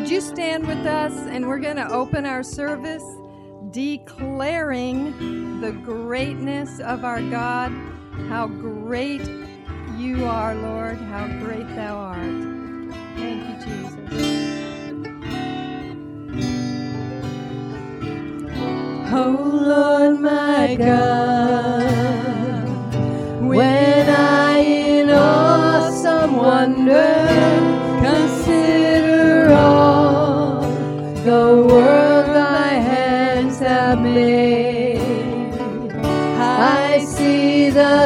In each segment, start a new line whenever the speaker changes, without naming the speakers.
would you stand with us, and we're going to open our service declaring the greatness of our God, how great you are, Lord, how great thou art. Thank you, Jesus.
Oh Lord my God, when I in awesome wonder consider all the world thy hands have made, I see the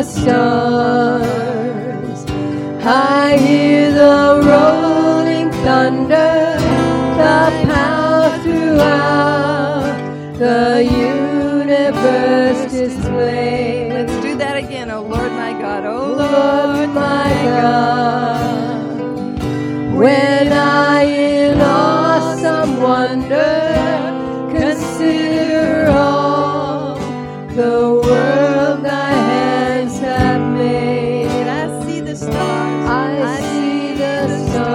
stars, I hear the rolling thunder, the power throughout the universe display.
Let's do that again. Oh Lord my God, oh
Lord my God, when I in awesome wonder consider all the world thy hands have made,
I see the stars,
I see the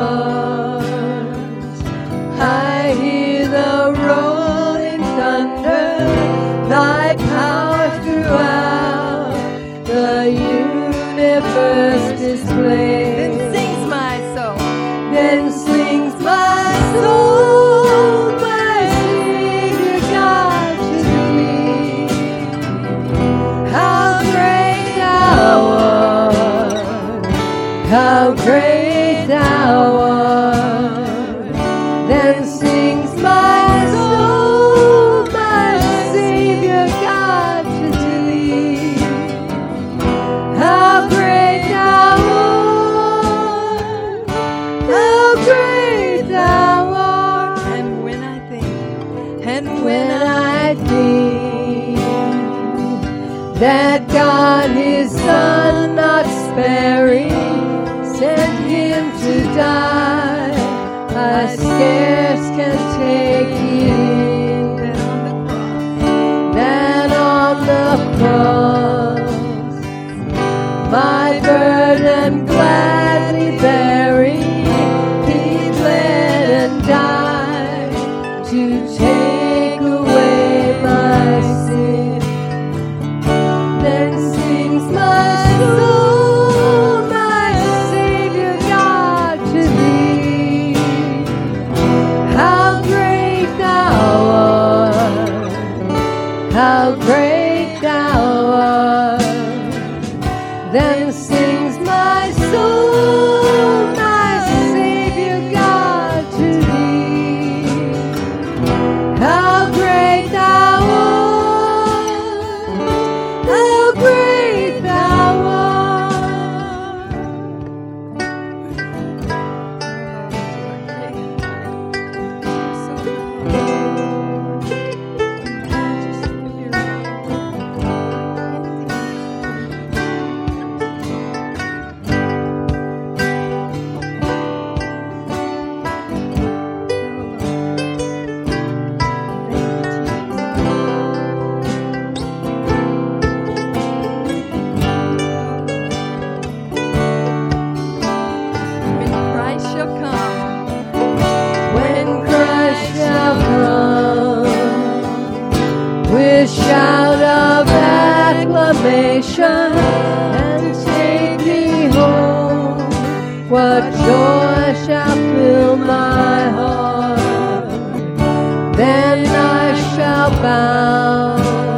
stars, I hear the rolling thunder, thy power throughout the universe display.
Then sings my soul.
Then sings my soul, my Savior God, to thee. How great thou art, how great thou art. Then sings my soul, my Savior God, to thee. How great thou art, how great thou art.
And when I think,
And when I think that God his Son not sparing sent him to die, I scarce can take it in. That on the cross my burden gladly bearing, he bled and died to take away my sin. Then sings my soul, my Savior God, to thee. How great thou art, how great thou art. Then sings my soul, my Savior God, to thee. How great thou art, how great thou art.
when Christ shall come,
When Christ shall come with shout of acclamation and take me home, what joy shall fill my heart. Then I shall bow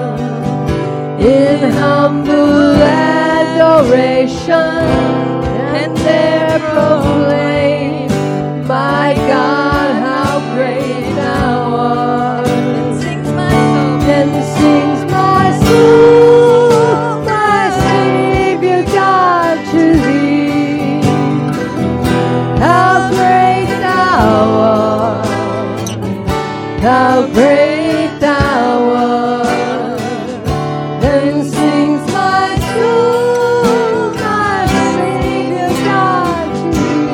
in humble adoration and there proclaim, my God, how great thou art.
and sings my soul.
Then sings my soul, my Savior God, to thee. How great thou art, how great thou art. Then sings my soul, my Savior God, to thee.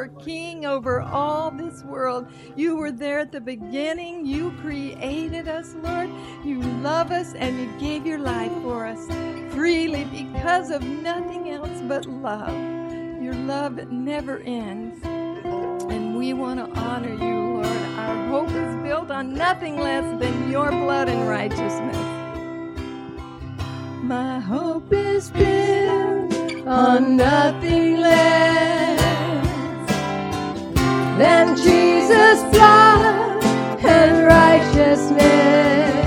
are king over all this world. You were there at the beginning. You created us, Lord. You love us, and you gave your life for us freely because of nothing else but love. Your love never ends, and we want to honor you, Lord. Our hope is built on nothing less than your blood and righteousness.
My hope is built on nothing less than Jesus' blood and righteousness.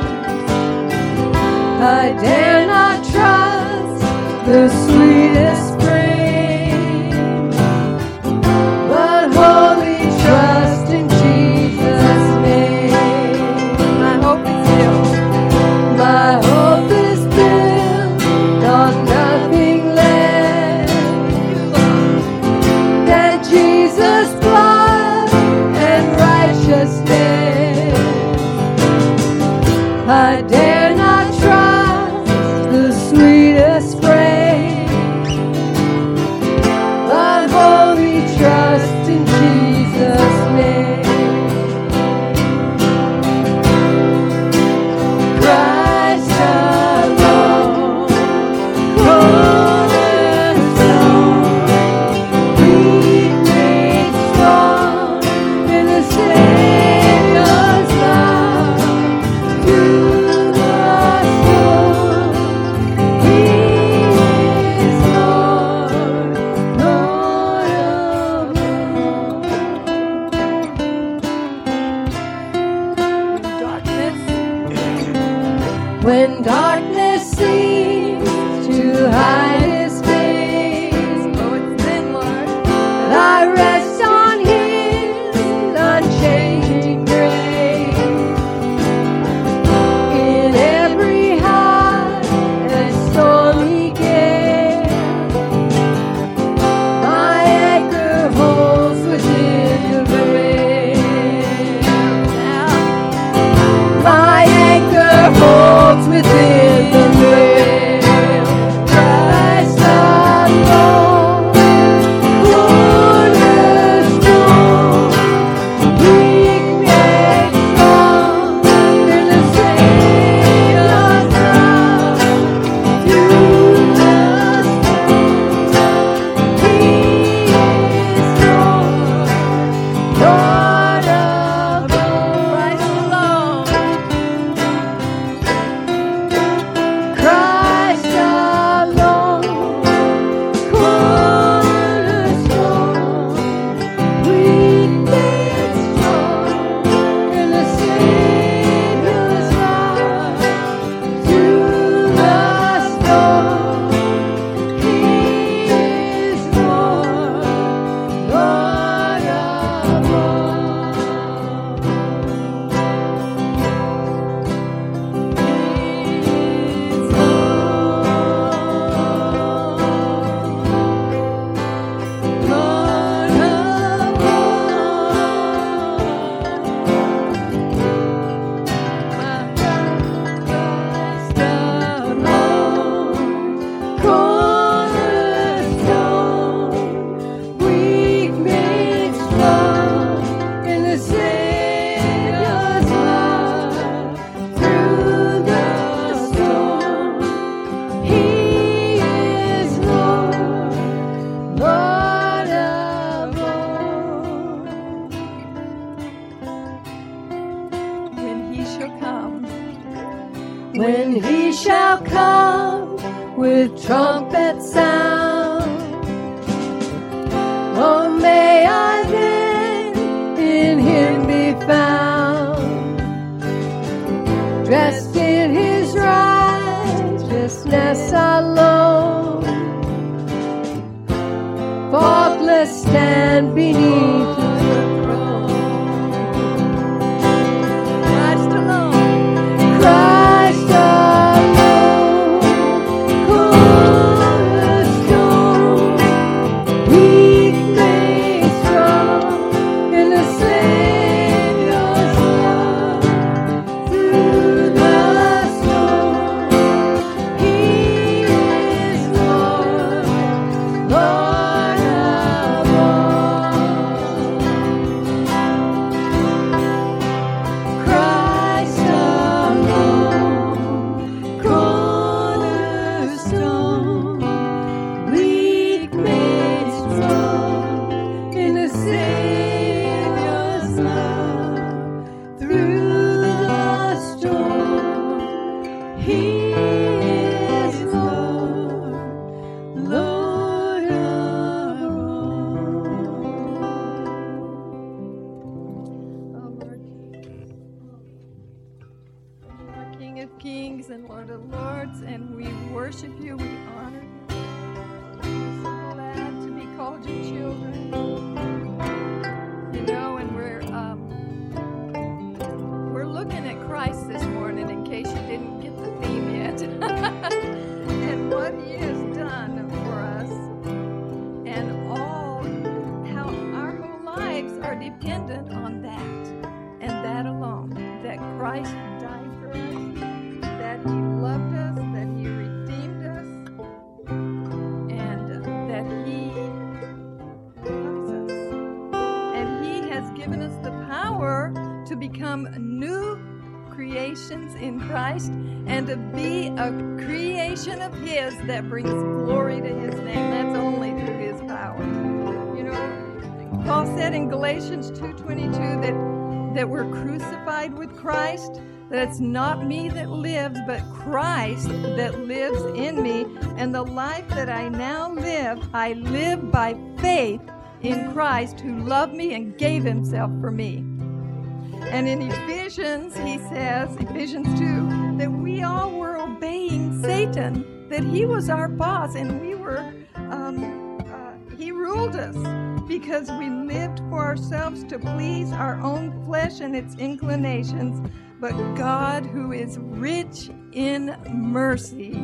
I dare not trust the sweetest frame, but wholly trust in Jesus' name.
My hope is built.
My hope is built on nothing less than Jesus' blood and righteousness. I dare not trust the sweetest phrase, but wholly trust in Jesus' name. Christ alone, cornerstone, weak made strong in the Savior's love. Through the storm, He is Lord, Lord of
Darkness.
when darkness seems to hide His face,
Oh, it's then, Lord.
I rest on His unchanging grace. In every high and stormy gale, my anchor holds within the veil. My anchor holds within the veil. Christ alone, cornerstone, weak made strong in the Savior's love. Through the storm, He is Lord, Lord of all. Christ alone, cornerstone, weak made strong in the Savior's love. Through the storm, He is Lord, Lord of cornerstone, weak made strong in the Savior's love. Through the storm, He is Lord, Lord of all.
When he shall come.
When He shall come with trumpet sound, oh, may I then in Him be found, dressed in His righteousness alone, faultless stand beneath His throne.
Christ alone.
Christ alone, cornerstone, weak made strong in the Savior's love. Through the
Kings and Lord of Lords, and we worship you, we honor you. We're so glad to be called your children. You know, and we're looking at Christ this morning, in case you didn't get the theme yet, and what he has done for us, and how our whole lives are dependent on that, and that alone, that Christ died for us, that he loved us, that he redeemed us, and that he loves us. And he has given us the power to become new creations in Christ and to be a creation of his that brings glory to his name. That's only through his power. You know, Paul said in Galatians 2:22 that we're crucified with Christ, that it's not me that lives, but Christ that lives in me. And the life that I now live, I live by faith in Christ who loved me and gave himself for me. And in Ephesians, he says, Ephesians 2, that we all were obeying Satan, that he was our boss, and we were, he ruled us because we lived for ourselves to please our own flesh and its inclinations. But God, who is rich in mercy,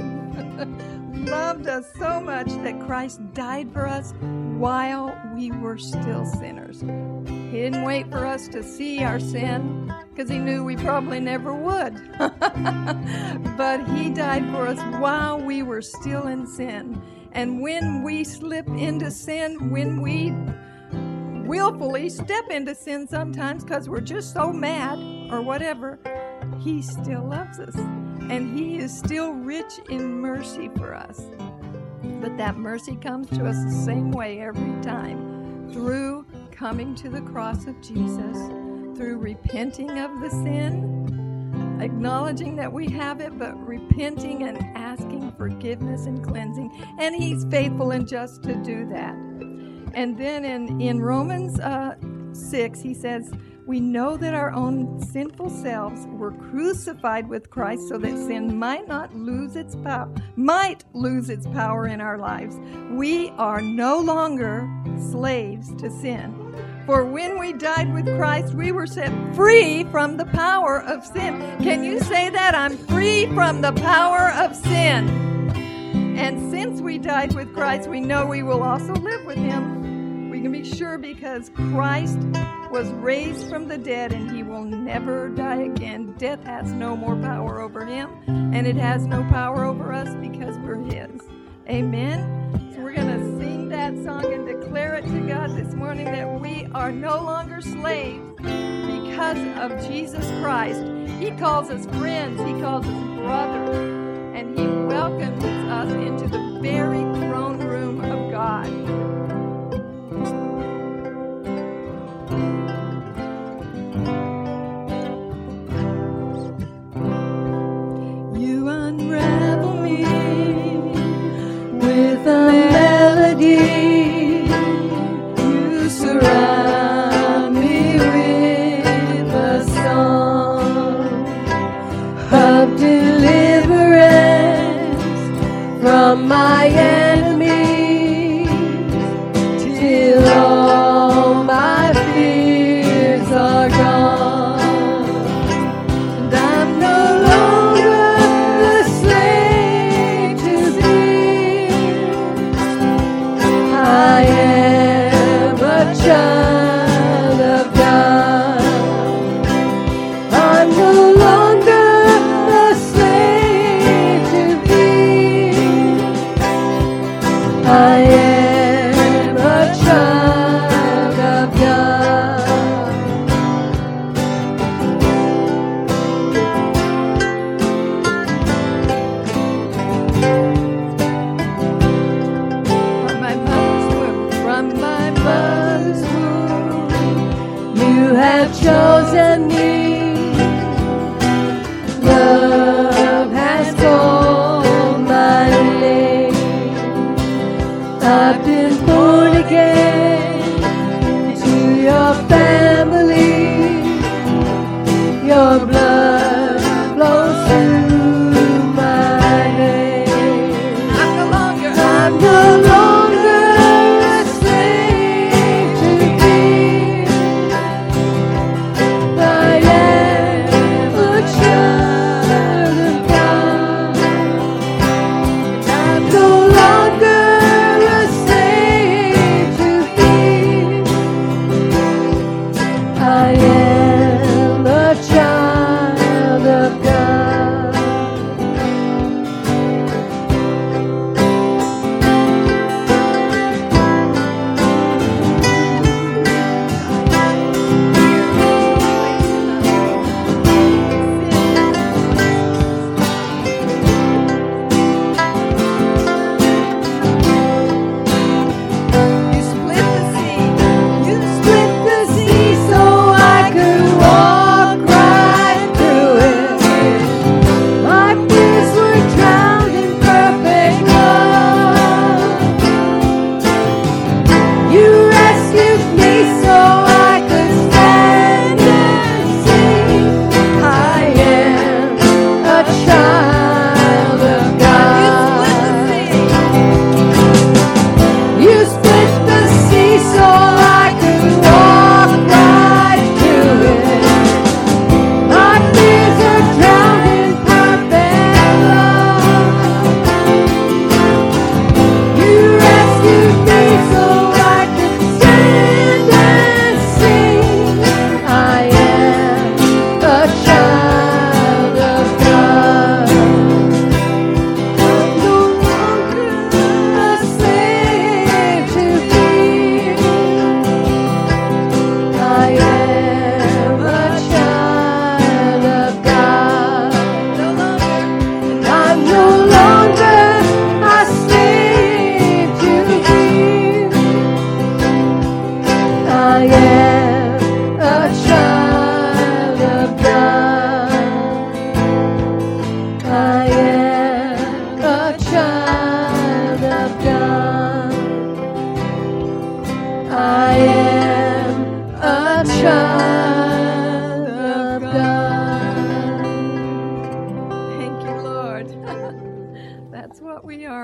loved us so much that Christ died for us while we were still sinners. He didn't wait for us to see our sin, because he knew we probably never would. But he died for us while we were still in sin. And when we slip into sin, when we willfully step into sin sometimes because we're just so mad or whatever, he still loves us. And he is still rich in mercy for us. But that mercy comes to us the same way every time, through coming to the cross of Jesus, through repenting of the sin, acknowledging that we have it, but repenting and asking forgiveness and cleansing. And he's faithful and just to do that. And then in Romans 6, he says, we know that our own sinful selves were crucified with Christ so that sin might lose its power in our lives. We are no longer slaves to sin. For when we died with Christ, we were set free from the power of sin. Can you say that? I'm free from the power of sin. And since we died with Christ, we know we will also live with him. We can be sure because Christ was raised from the dead and he will never die again. Death has no more power over him, and it has no power over us because we're his. Amen. So we're going to sing that song and declare it to God this morning that we are no longer slaves because of Jesus Christ. He calls us friends. He calls us brothers. And he welcomes us into the very throne room of God.
You unravel me with a melody. You surround me with a song of deliverance from my enemies.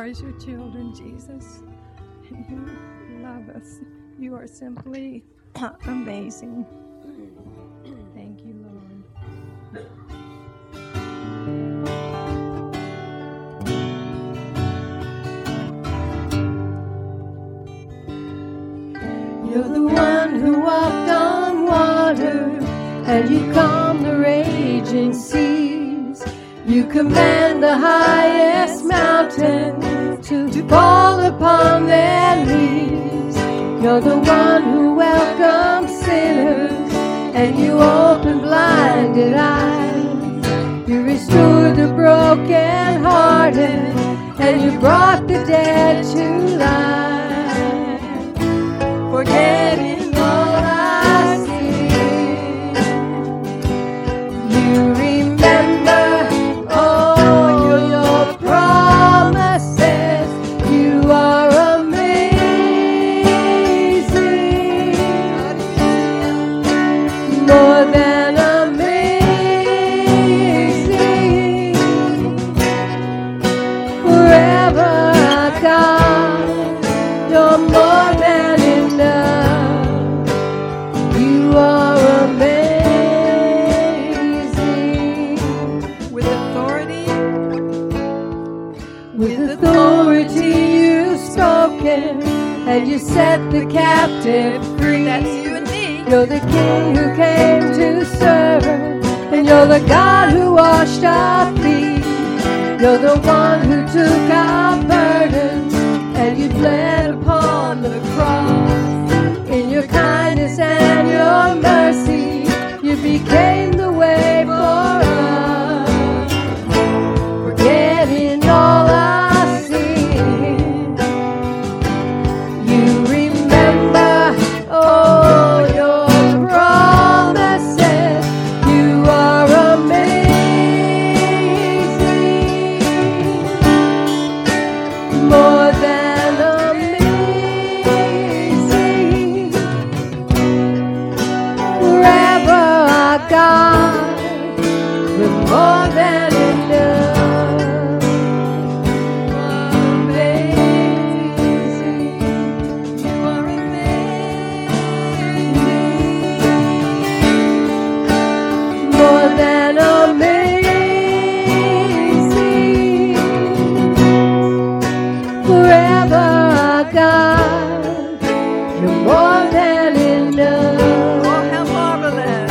as your children, Jesus. And you love us. You are simply amazing. Thank you, Lord.
You're the one who walked on water, and you calm the raging seas. You command the highest mountain to fall upon their knees. You're the one who welcomes sinners, and you open blinded eyes. You restore the broken-hearted, and you brought the dead to life. Forgetting all I see, you remember all your promises. You are amazing, more than amazing. Forever, God, you're more than enough. You are amazing.
With
authority you've spoken, and you set the captive free.
That's you and me.
You're the King who came to serve, and you're the God who washed our feet. You're the one who took our burdens, and you bled upon the cross. In your kindness and your mercy, you became the way for us. Forgetting all our sin, you remember all your promises. You are amazing, more than amazing. Forever, our God, you're more than enough. Amazing, you are amazing, more than amazing. Forever, our God, you're more than enough.
Oh, how marvelous.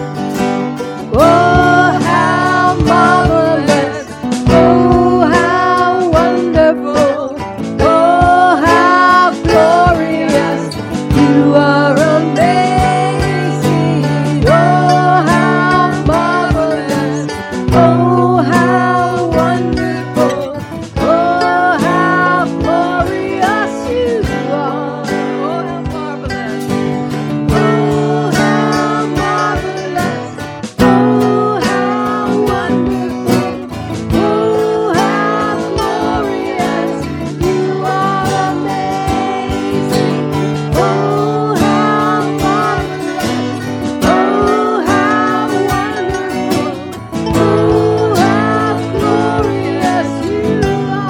Oh, how marvelous. Oh, how wonderful. Oh, how glorious. You are amazing. Oh, how marvelous. Oh, how wonderful. Oh, how glorious you are.
Oh, how marvelous.
Oh, how marvelous. Oh, how wonderful. Oh, how glorious. You are amazing. Oh, how marvelous. Oh, how wonderful. Oh, how glorious you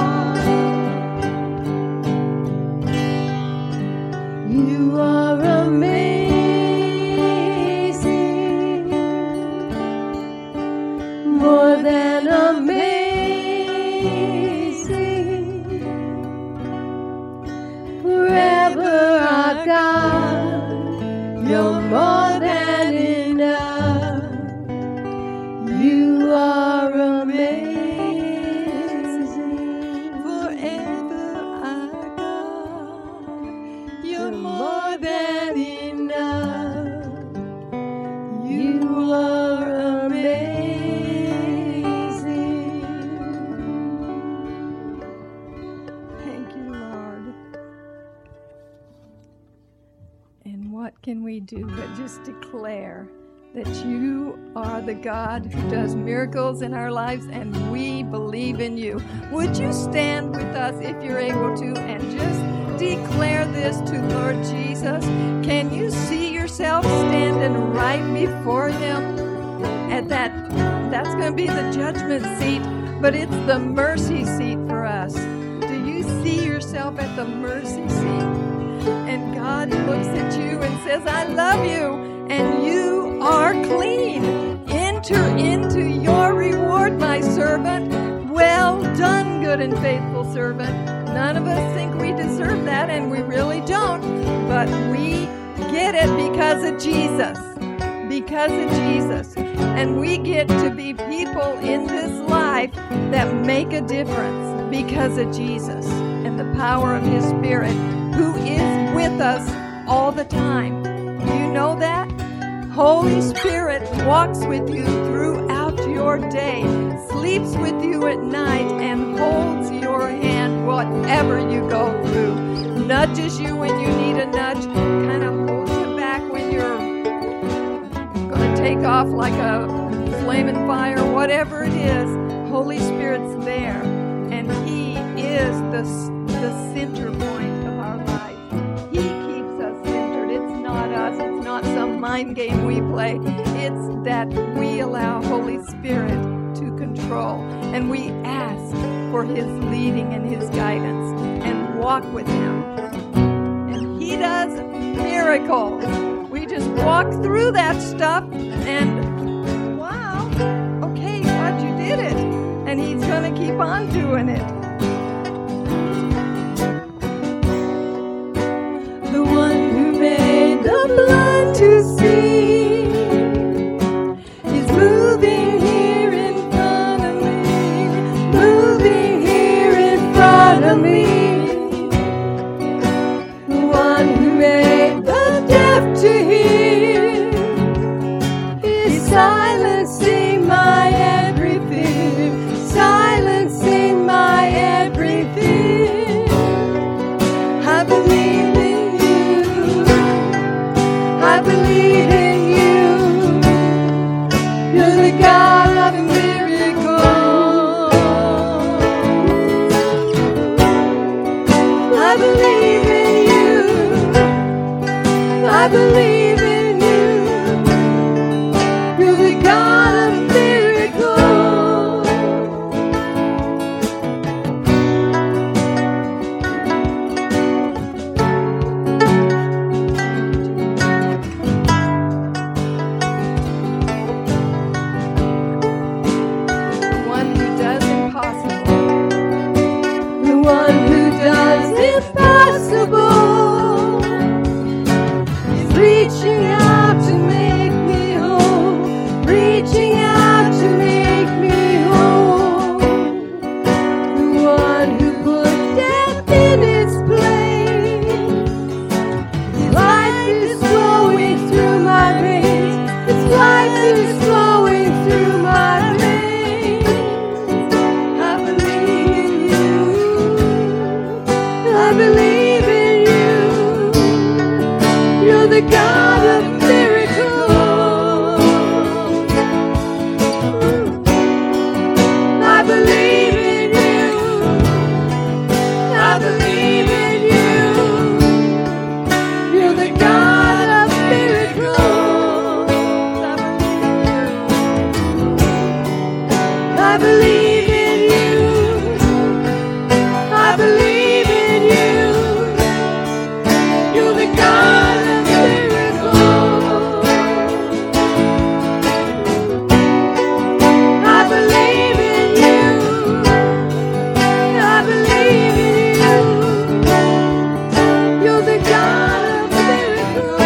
are. You are amazing, more than amazing. Forever, our God, you're more than enough. You are amazing.
Forever, our God. You're
More than enough. You are amazing.
Thank you, Lord. And what can we do but just declare that you are the God who does miracles in our lives, and we believe in you. Would you stand with us if you're able to and just declare this to Lord Jesus? Can you see yourself standing right before him? At that's going to be the judgment seat, but it's the mercy seat for us. Do you see yourself at the mercy seat, and God looks at you and says, I love you, and you are clean. Enter into your reward, my servant. Well done, good and faithful servant. None of us think we deserve that, and we really don't, but we get it because of Jesus. Because of Jesus. And we get to be people in this life that make a difference because of Jesus and the power of His Spirit, who is with us all the time. Do you know that? Holy Spirit walks with you throughout your day, sleeps with you at night, and holds your hand whatever you go through. Nudges you when you need a nudge, kind of holds you back when you're going to take off like a flaming fire, whatever it is. Holy Spirit's there, and He is the center point of our life. He keeps us centered. It's not us. It's not some mind game we play. It's that we allow Holy Spirit to control, and we ask for His leading and His guidance and walk with Him. And He does miracles. We just walk through that stuff and wow, okay, God, you did it. And He's going to keep on doing it.
The one who made the blind to see is moving here in front of me, moving here in front of me. The one who made the deaf to hear is silencing my every fear, silencing my every fear. I believe in you, I believe in you. You're the God of miracles. I believe in you, I believe in you. You're the God of miracles.
The one who does impossible.
The one who does impossible is reaching out to make me whole, reaching out to make me whole. The one who put death in its place. His life is flowing through my veins. His life is flowing through my veins. I believe in you. I believe in you. You're the God of miracles. I believe in you. I believe in you. You're the God of miracles. I believe in you. I believe in you. You're the God of miracles. I believe in you. I believe in you. You're the God of miracles.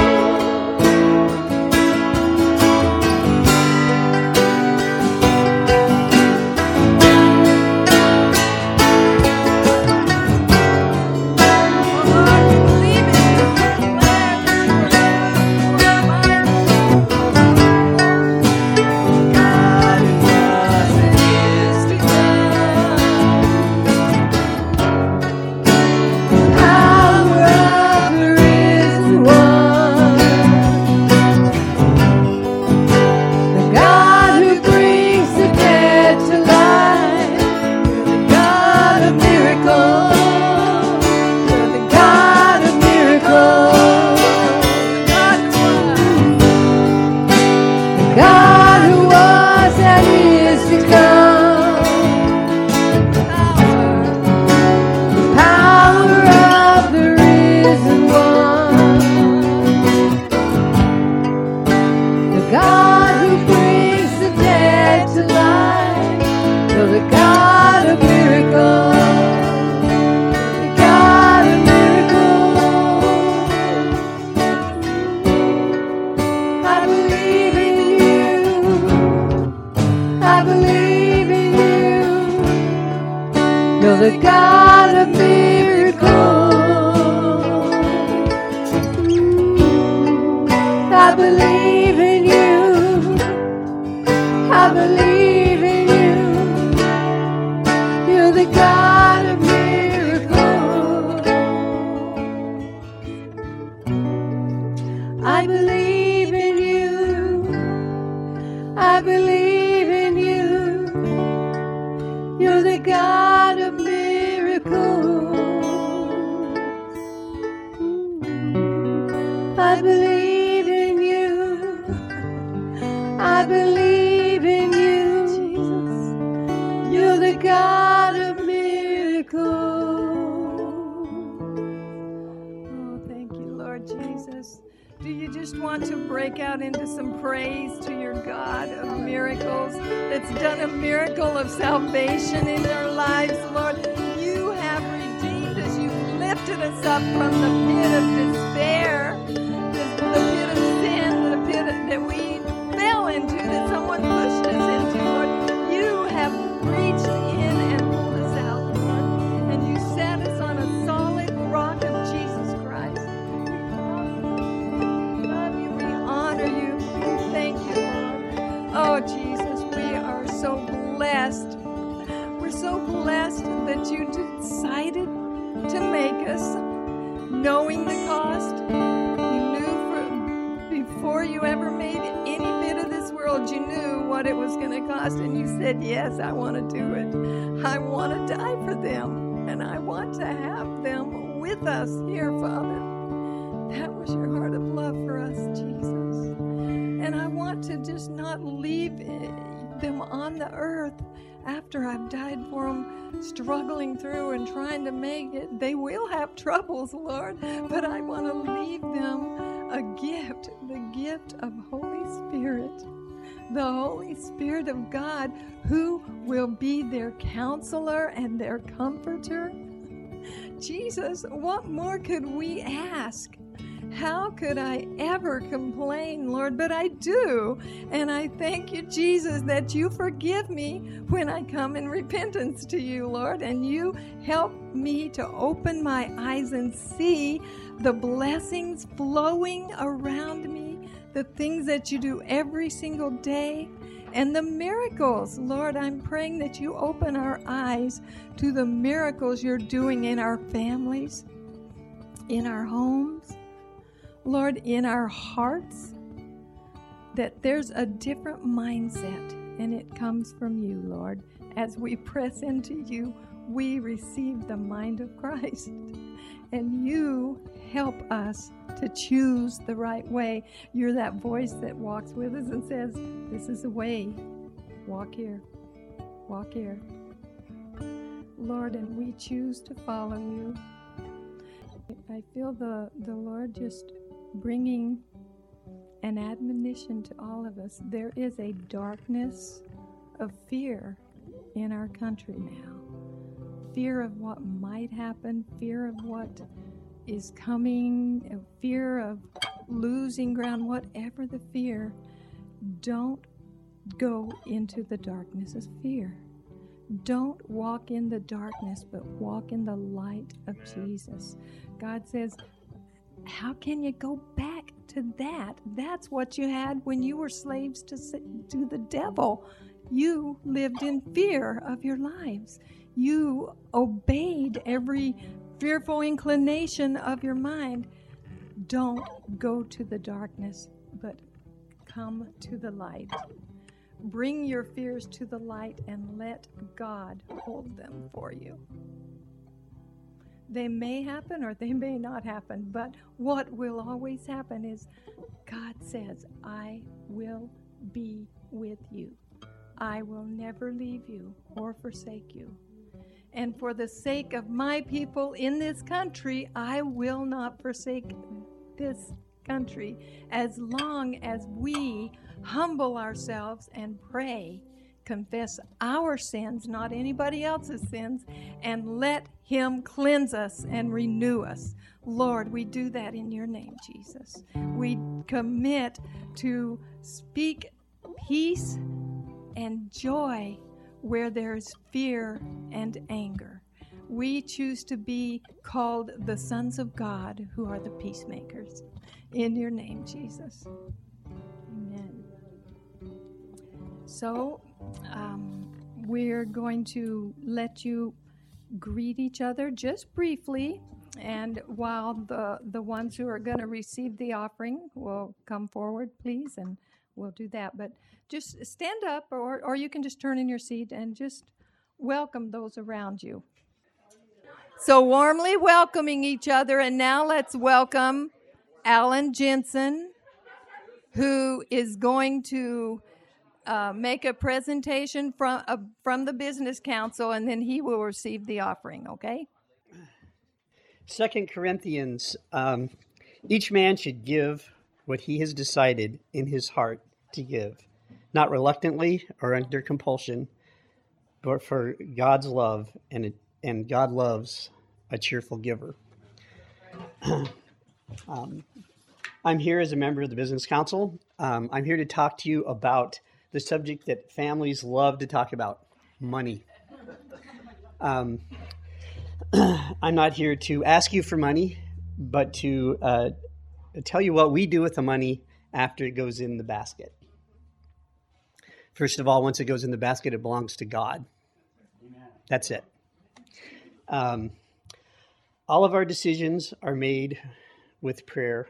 You're the God of miracles. I believe in you. I believe in you. You're the God of miracles. I believe in you. I believe in you. You're the God of miracles. I believe in you. I believe in you, Jesus. You're the God of miracles.
Oh, thank you, Lord Jesus. Do you just want to break out into some praise to your God of miracles that's done a miracle of salvation in our lives, Lord? You have redeemed us. You've lifted us up from the pit of despair, the pit of sin, the pit that we fell into, that someone pushed us into, Lord. You have reached in and pulled us out, Lord, and you set us on a solid rock of Jesus Christ. We love you, we honor you, we thank you, Lord. Oh, Jesus, we are so blessed. We're so blessed that you decided to make us, knowing the cost. You knew before you ever made any bit of this world, you knew what it was going to cost, and you said, yes, I want to do it. I want to die for them, and I want to have them with us here, Father. That was your heart of love for us, Jesus. And I want to just not leave them on the earth after I've died for them, struggling through and trying to make it. They will have troubles, Lord, but I want to leave them a gift, the gift of Holy Spirit, the Holy Spirit of God, who will be their counselor and their comforter. Jesus, what more could we ask? How could I ever complain, Lord? But I do. And I thank you, Jesus, that you forgive me when I come in repentance to you, Lord. And you help me to open my eyes and see the blessings flowing around me, the things that you do every single day, and the miracles. Lord, I'm praying that you open our eyes to the miracles you're doing in our families, in our homes, Lord, in our hearts, that there's a different mindset, and it comes from you, Lord. As we press into you, we receive the mind of Christ, and you help us to choose the right way. You're that voice that walks with us and says, this is the way. Walk here. Walk here. Lord, and we choose to follow you. I feel the Lord just bringing an admonition to all of us. There is a darkness of fear in our country now. Fear of what might happen, fear of what is coming, fear of losing ground, whatever the fear. Don't go into the darkness of fear. Don't walk in the darkness, but walk in the light of Jesus. God says, how can you go back to that? That's what you had when you were slaves to the devil. You lived in fear of your lives. You obeyed every fearful inclination of your mind. Don't go to the darkness, but come to the light. Bring your fears to the light and let God hold them for you. They may happen or they may not happen, but what will always happen is God says, I will be with you. I will never leave you or forsake you. And for the sake of my people in this country, I will not forsake this country as long as we humble ourselves and pray, confess our sins, not anybody else's sins, and let Him cleanse us and renew us. Lord, we do that in your name, Jesus. We commit to speak peace and joy where there is fear and anger. We choose to be called the sons of God, who are the peacemakers. In your name, Jesus. Amen. So, we're going to let you greet each other just briefly, and while the ones who are going to receive the offering will come forward, please, and we'll do that. But just stand up, or you can just turn in your seat and just welcome those around you. So warmly welcoming each other, and now let's welcome Alan Jensen, who is going to make a presentation from the Business Council, and then he will receive the offering, okay?
2 Corinthians, each man should give what he has decided in his heart to give, not reluctantly or under compulsion, but for God's love, and God loves a cheerful giver. I'm here as a member of the Business Council. I'm here to talk to you about the subject that families love to talk about, money. I'm not here to ask you for money, but to tell you what we do with the money after it goes in the basket. First of all, once it goes in the basket, it belongs to God. Amen. That's it. All of our decisions are made with prayer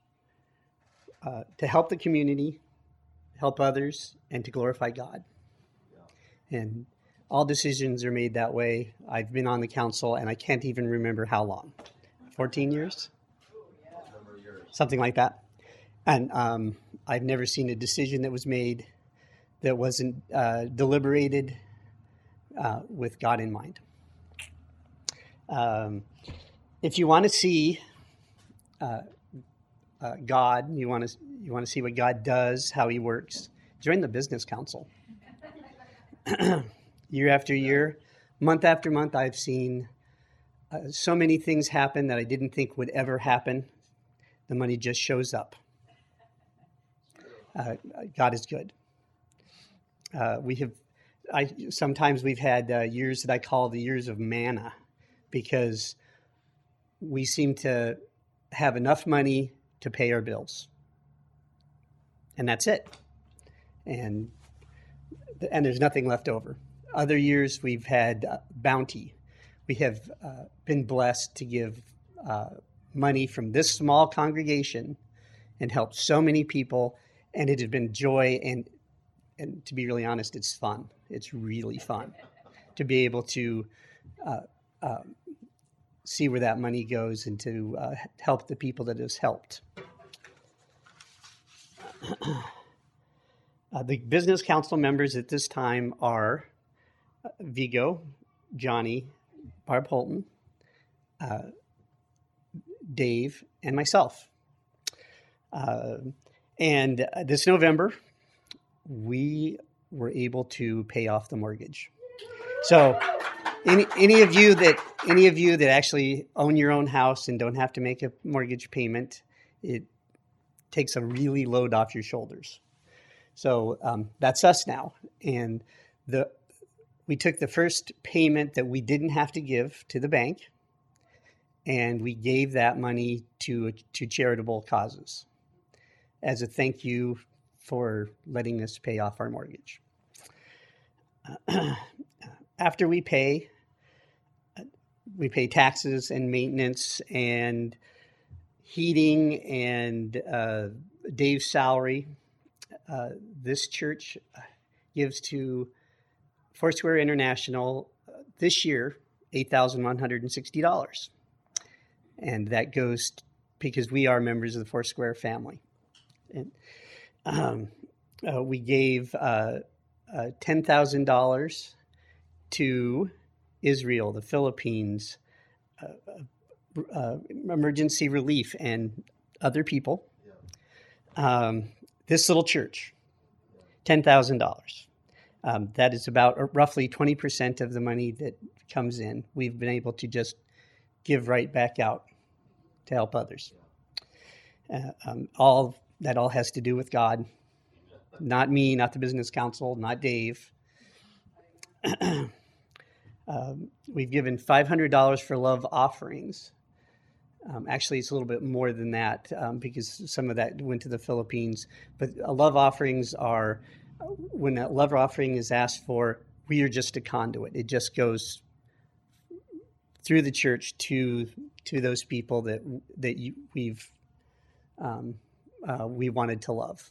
to help the community, help others, and to glorify God. And all decisions are made that way. I've been on the council, and I can't even remember how long. 14 years? Something like that. And I've never seen a decision that was made that wasn't deliberated with God in mind. If you want to see God, you want to see what God does, how He works, join the Business Council. Year after year, month after month, I've seen so many things happen that I didn't think would ever happen. The money just shows up. God is good. Sometimes we've had years that I call the years of manna, because we seem to have enough money to pay our bills. And that's it. And there's nothing left over. Other years we've had bounty. We have been blessed to give money from this small congregation and help so many people, and it has been joy, and to be really honest, it's fun. It's really fun to be able to see where that money goes and to help the people that it's helped. The Business Council members at this time are Vigo, Johnny, Barb Holton, Dave, and myself. And this November, we were able to pay off the mortgage. So any of you that actually own your own house and don't have to make a mortgage payment, it takes a really load off your shoulders. So that's us now. And we took the first payment that we didn't have to give to the bank, and we gave that money to charitable causes as a thank you for letting us pay off our mortgage. After we pay taxes and maintenance and heating and Dave's salary. This church gives to Foursquare International this year $8,160. And that goes because we are members of the Foursquare family. And we gave $10,000 to Israel, the Philippines, emergency relief, and other people. This little church, $10,000. That is about roughly 20% of the money that comes in. We've been able to just give right back out to help others. All has to do with God, not me, not the Business Council, not Dave. We've given $500 for love offerings. Actually, it's a little bit more than that because some of that went to the Philippines. But love offerings are, when a love offering is asked for, we are just a conduit. It just goes through the church to those people that we wanted to love.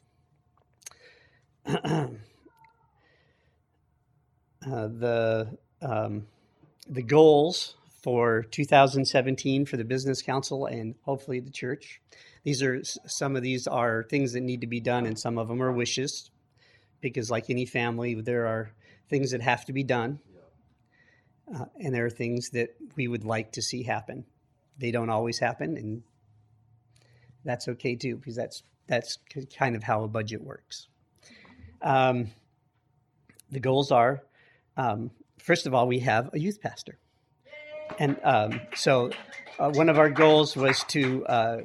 The goals for 2017 for the Business Council and hopefully the church. Some of these are things that need to be done, and some of them are wishes, because like any family, there are things that have to be done, and there are things that we would like to see happen. They don't always happen, and that's okay too, because that's kind of how a budget works. The goals are, first of all, we have a youth pastor. And so one of our goals was to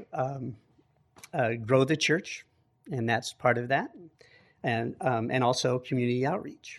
grow the church, and that's part of that, and also community outreach.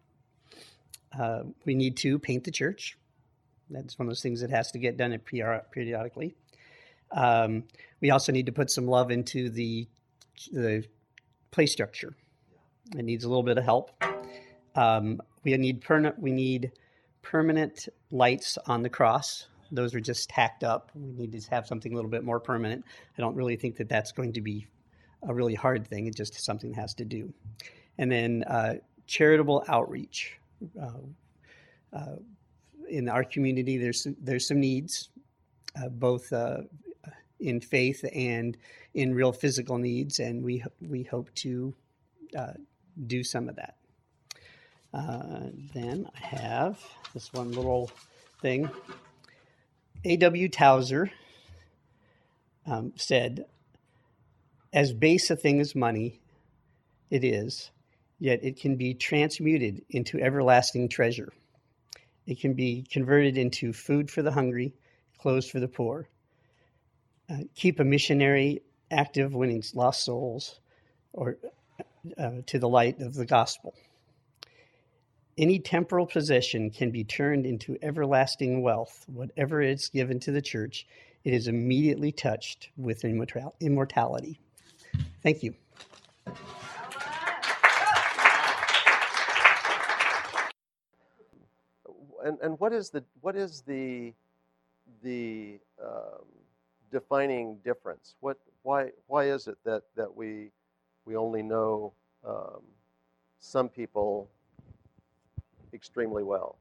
We need to paint the church. That's one of those things that has to get done periodically. We also need to put some love into the play structure. It needs a little bit of help. We need permanent lights on the cross. Those are just tacked up. We need to have something a little bit more permanent. I don't really think that that's going to be a really hard thing. It's just something that has to do. And then charitable outreach. In our community, there's some needs, both in faith and in real physical needs, and we hope to do some of that. Then I have this one little thing. A.W. Tozer said, "As base a thing as money it is, yet it can be transmuted into everlasting treasure. It can be converted into food for the hungry, clothes for the poor. Keep a missionary active winning lost souls or to the light of the gospel. Any temporal possession can be turned into everlasting wealth. Whatever is given to the church, it is immediately touched with immortality." Thank you.
And what is the defining difference? Why is it that we only know some people extremely well?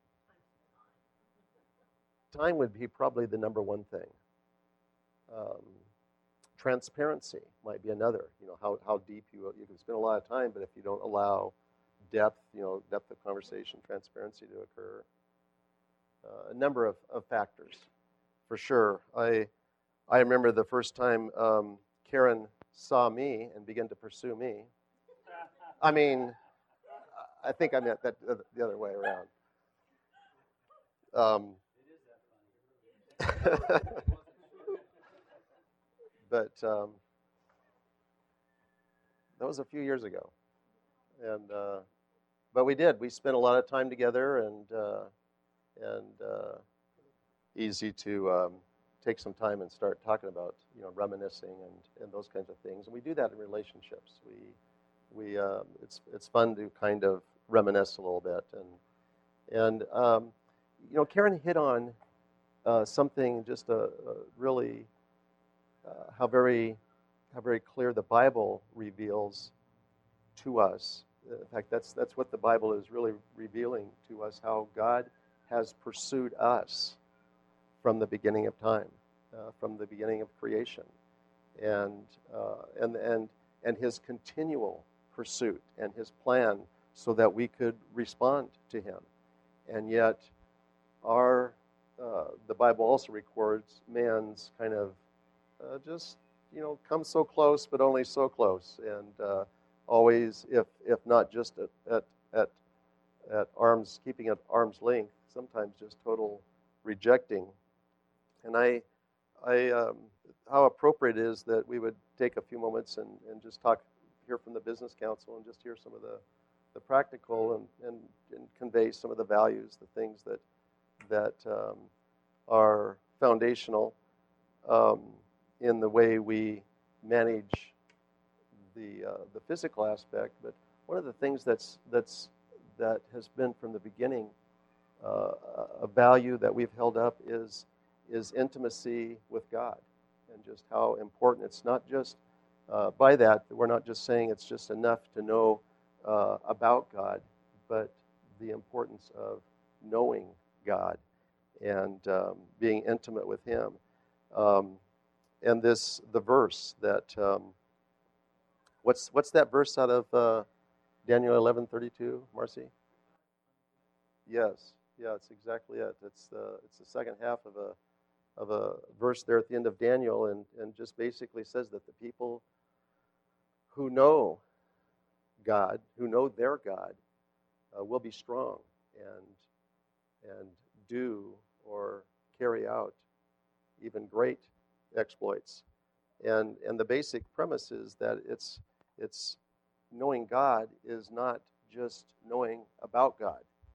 Time would be probably the number one thing. Transparency might be another. How deep you can spend a lot of time, but if you don't allow depth of conversation, transparency to occur, a number of factors, for sure. I remember the first time Karen saw me and began to pursue me. I mean, I think I meant that the other way around. But that was a few years ago, and but we did. We spent a lot of time together, and easy to take some time and start talking about reminiscing and those kinds of things. And we do that in relationships. It's fun to kind of reminisce a little bit, and Karen hit on something just really how very clear the Bible reveals to us. In fact, that's what the Bible is really revealing to us, how God has pursued us from the beginning of time, from the beginning of creation, and His continual pursuit and His plan, so that we could respond to Him. And yet, the Bible also records man's kind of just come so close, but only so close, and always, if not just at keeping at arm's length, sometimes just total rejecting. And how appropriate it is that we would take a few moments and just hear from the Business Council and just hear some of the practical and convey some of the values, the things that are foundational in the way we manage the physical aspect. But one of the things that has been from the beginning a value that we've held up is intimacy with God, and just how important. It's not just by that we're not just saying it's just enough to know about God, but the importance of knowing God and being intimate with Him. And the verse that what's that verse out of Daniel 11:32, Marcy? Yes, yeah, it's exactly it. It's the second half of a verse there at the end of Daniel, and just basically says that the people who know God, who know their God, will be strong and do or carry out even great exploits. And the basic premise is that it's knowing God is not just knowing about God.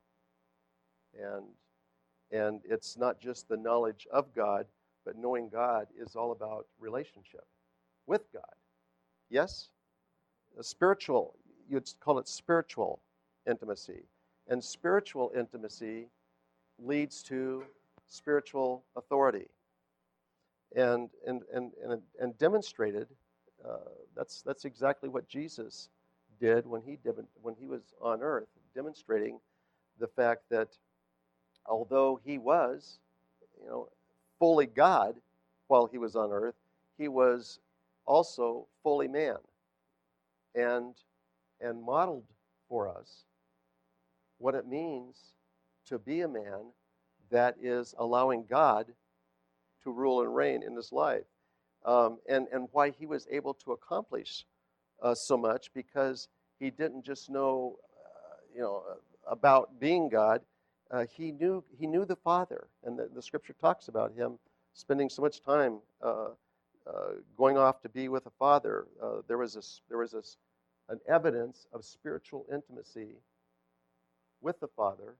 And it's not just the knowledge of God, but knowing God is all about relationship with God. Yes? A spiritual, you'd call it spiritual intimacy. And spiritual intimacy leads to spiritual authority. And demonstrated, that's exactly what Jesus did when he was on earth, demonstrating the fact that although he was, fully God while he was on earth, he was also fully man, and modeled for us what it means to be a man that is allowing God to rule and reign in his life, and why he was able to accomplish so much, because he didn't just know, about being God. He knew the Father, and the Scripture talks about him spending so much time going off to be with the Father. There was an evidence of spiritual intimacy with the Father.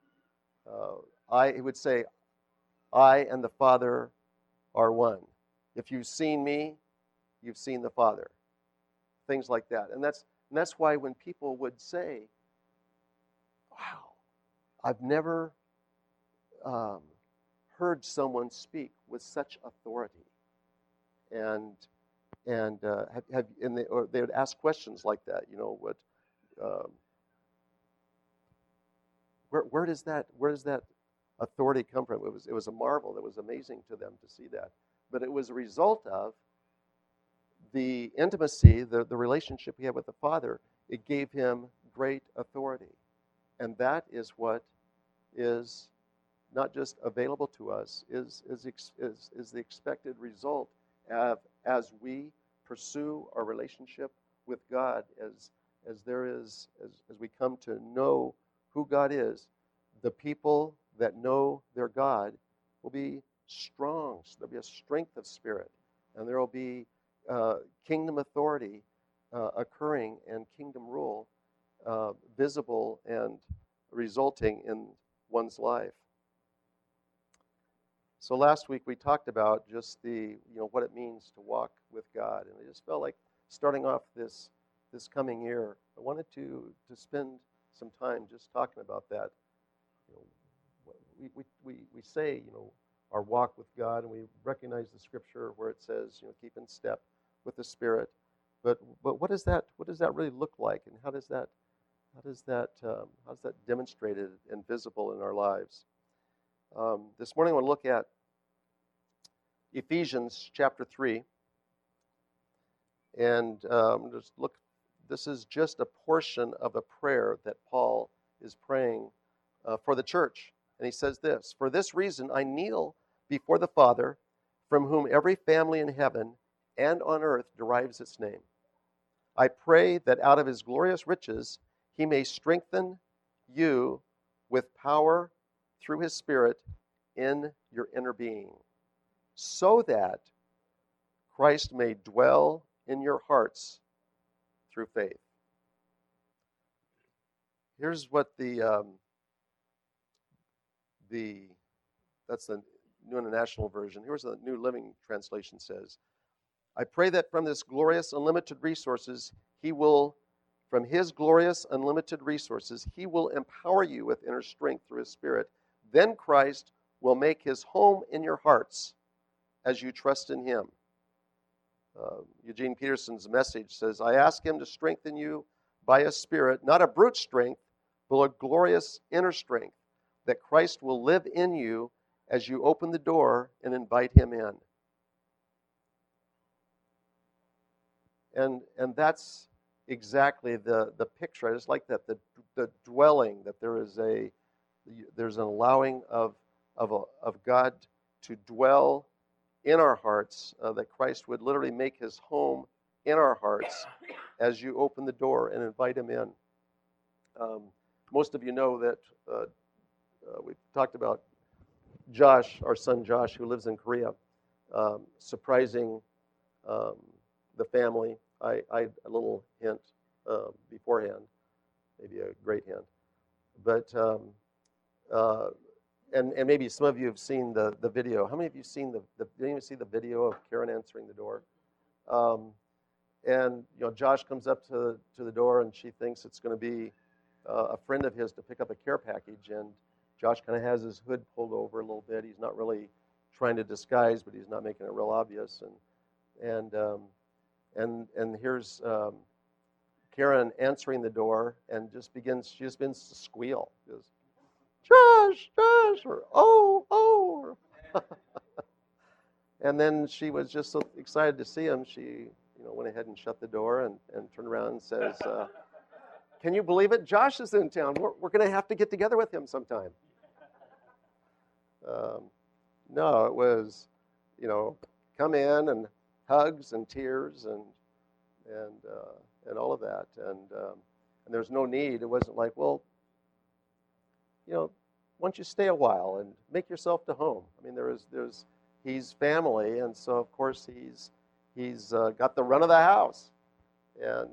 He would say, "I and the Father are one. If you've seen me, you've seen the Father." Things like that, and that's why when people would say, "Wow, I've never heard someone speak with such authority," and they would ask questions like that. Where does that authority come from? It was a marvel. It was amazing to them to see that, but it was a result of the intimacy, the relationship he had with the Father. It gave him great authority, and that is what is not just available to us, is the expected result as we pursue our relationship with God, as we come to know who God is. The people that know their God will be strong. So there'll be a strength of spirit, and there will be kingdom authority occurring, and kingdom rule visible and resulting in one's life. So last week we talked about just what it means to walk with God, and I just felt like starting off this coming year, I wanted to spend some time just talking about that. We say our walk with God, and we recognize the Scripture where it says keep in step with the Spirit, but what does that really look like, and how does that demonstrated and visible in our lives? This morning I want to look at Ephesians chapter 3, and just look. This is just a portion of a prayer that Paul is praying for the church, and he says this: "For this reason I kneel before the Father, from whom every family in heaven and on earth derives its name. I pray that out of his glorious riches he may strengthen you with power through his Spirit in your inner being, so that Christ may dwell in your hearts through faith." Here's what that's the New International Version. Here's the New Living Translation says, I pray that from this glorious unlimited resources, from his glorious unlimited resources, he will empower you with inner strength through his Spirit. Then Christ will make his home in your hearts as you trust in him. Eugene Peterson's message says, I ask him to strengthen you by his Spirit, not a brute strength, but a glorious inner strength, that Christ will live in you as you open the door and invite him in. And that's exactly the picture. I just like that, the dwelling, that there's an allowing of God to dwell in our hearts, that Christ would literally make his home in our hearts as you open the door and invite him in. Most of you know that we've talked about Josh, our son Josh, who lives in Korea, surprising the family. I had a little hint beforehand, maybe a great hint. But and maybe some of you have seen the video. How many of you seen did anyone see the video of Karen answering the door? And Josh comes up to the door, and she thinks it's going to be a friend of his to pick up a care package. And Josh kind of has his hood pulled over a little bit. He's not really trying to disguise, but he's not making it real obvious. And here's Karen answering the door, and she just begins to squeal. She goes, Josh, or oh. And then she was just so excited to see him, she went ahead and shut the door and turned around and says, can you believe it? Josh is in town. We're going to have to get together with him sometime. No, it was, come in and hugs and tears and all of that. And there's no need. It wasn't like, well, why don't you stay a while and make yourself to home? I mean, he's family, and so of course he's got the run of the house. And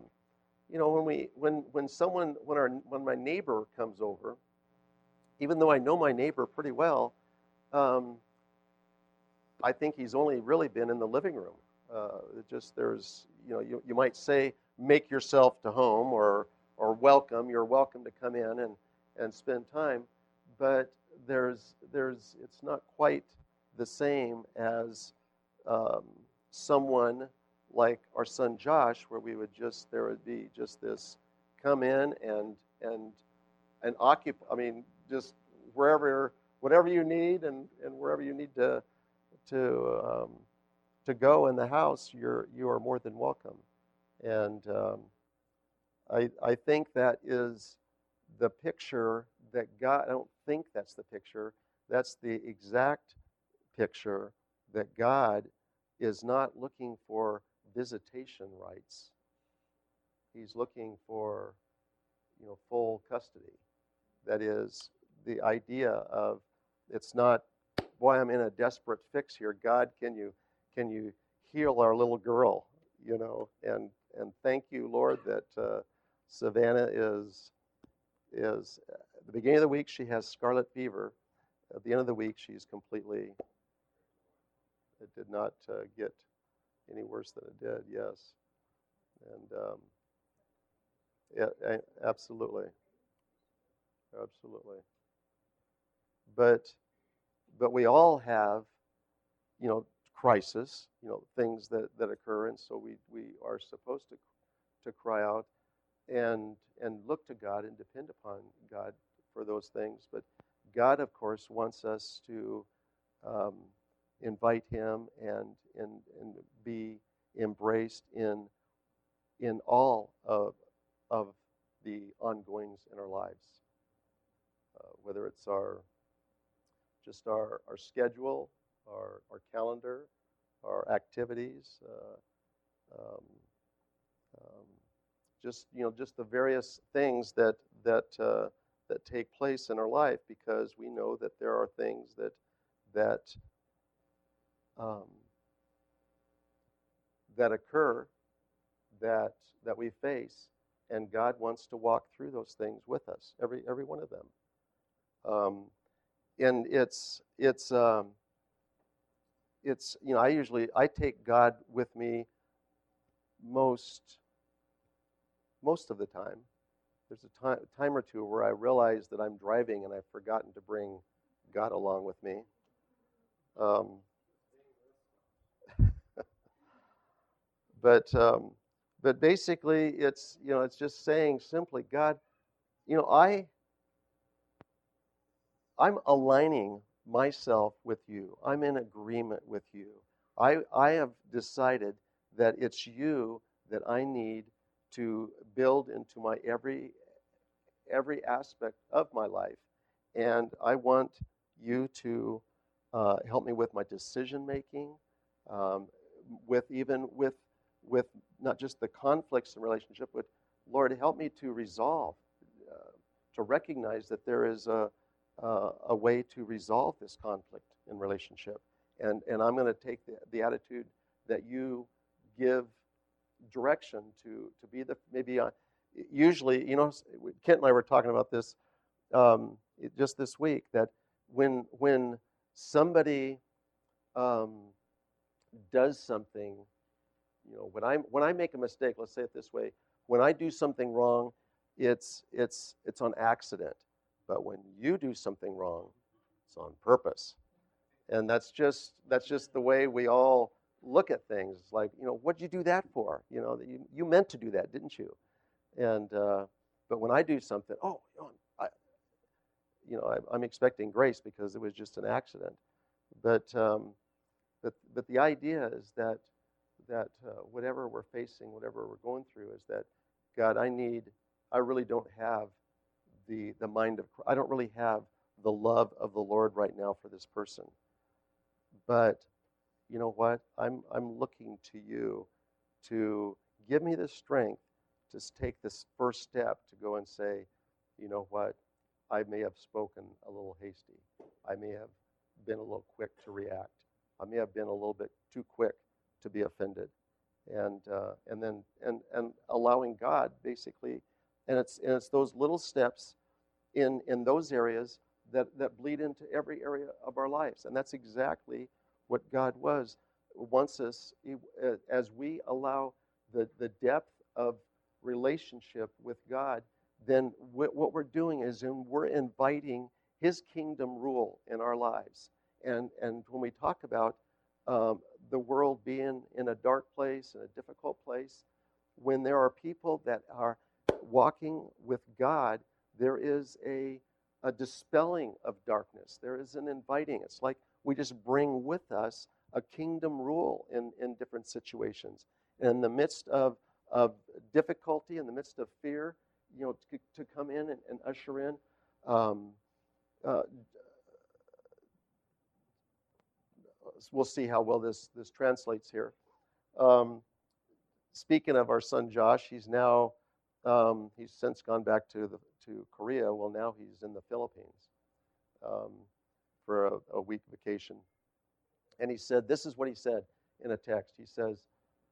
when my neighbor comes over, even though I know my neighbor pretty well, I think he's only really been in the living room. You might say, make yourself to home or welcome. You're welcome to come in and spend time, but it's not quite the same as someone like our son Josh, where there would be just this come in and occupy. I mean, just whatever you need and wherever you need to go in the house, you are more than welcome. And I think that is the picture that God. I don't think that's the picture. That's the exact picture that God is not looking for visitation rights. He's looking for full custody. That is the idea of, it's not, boy, I'm in a desperate fix here. God, can you heal our little girl? And thank you, Lord, that Savannah is at the beginning of the week she has scarlet fever. At the end of the week she's completely. It did not get any worse than it did. Yes, and yeah, absolutely. But we all have, crisis, things that occur, and so we are supposed to cry out and look to God and depend upon God for those things. But God, of course, wants us to invite Him and be embraced in all of the ongoings in our lives, whether it's our schedule, our calendar, our activities, just the various things that take place in our life, because we know that there are things that occur that we face, and God wants to walk through those things with us, every one of them. And it's I take God with me most of the time. There's a time or two where I realize that I'm driving and I've forgotten to bring God along with me. But basically, it's just saying simply, God, I'm aligning myself with you. I'm in agreement with you. I have decided that it's you that I need to build into my every aspect of my life, and I want you to help me with my decision making, with not just the conflicts in relationship, but Lord, help me to resolve, to recognize that there is a way to resolve this conflict in relationship, and I'm going to take the attitude that you give direction to be the maybe. Usually, Kent and I were talking about this just this week, that when somebody does something, when I make a mistake, let's say it this way, when I do something wrong, it's on accident. But when you do something wrong, it's on purpose. And that's just the way we all look at things. It's like, what'd you do that for? You meant to do that, didn't you? And but when I do something, I'm expecting grace because it was just an accident. But the idea is that whatever we're facing, whatever we're going through, is that God, I really don't have the mind of, I don't really have the love of the Lord right now for this person. But you know what? I'm looking to you to give me the strength to take this first step to go and say, you know what? I may have spoken a little hasty. I may have been a little quick to react. I may have been a little bit too quick to be offended, and allowing God basically, and it's those little steps in those areas that bleed into every area of our lives, and that's exactly what God wants us, as we allow the depth of relationship with God. Then what we're doing is we're inviting His kingdom rule in our lives. And when we talk about the world being in a dark place, in a difficult place, when there are people that are walking with God, there is a dispelling of darkness. There is an inviting. It's like we just bring with us a kingdom rule in different situations. In the midst of difficulty, in the midst of fear, to come in and usher in. We'll see how well this translates here. Speaking of our son Josh, he's since gone back to Korea. Well, now he's in the Philippines for a week vacation. And this is what he said in a text. He says,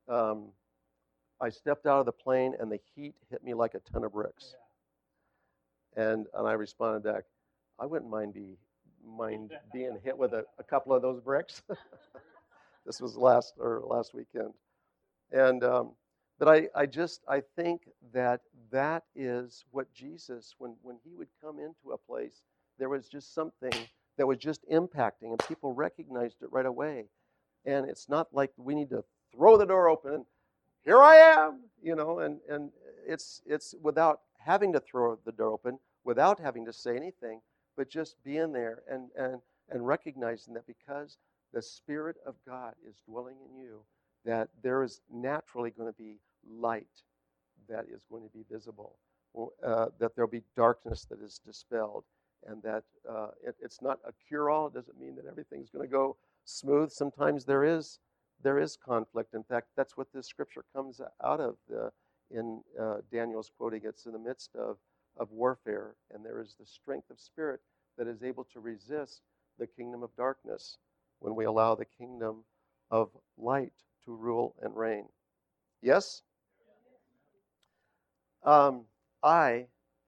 I stepped out of the plane and the heat hit me like a ton of bricks. And I responded back, I wouldn't mind being hit with a couple of those bricks. This was last weekend. And but I think that is what Jesus, when he would come into a place, there was just something that was just impacting, and people recognized it right away. And it's not like we need to throw the door open and here I am, and it's without having to throw the door open, without having to say anything, but just being there and recognizing that because the Spirit of God is dwelling in you, that there is naturally going to be light that is going to be visible, that there'll be darkness that is dispelled, and that it's not a cure-all. It doesn't mean that everything's going to go smooth. Sometimes there is conflict. In fact, that's what this scripture comes out of. In Daniel's quoting, it's in the midst of warfare, and there is the strength of spirit that is able to resist the kingdom of darkness when we allow the kingdom of light to rule and reign. Yes? I,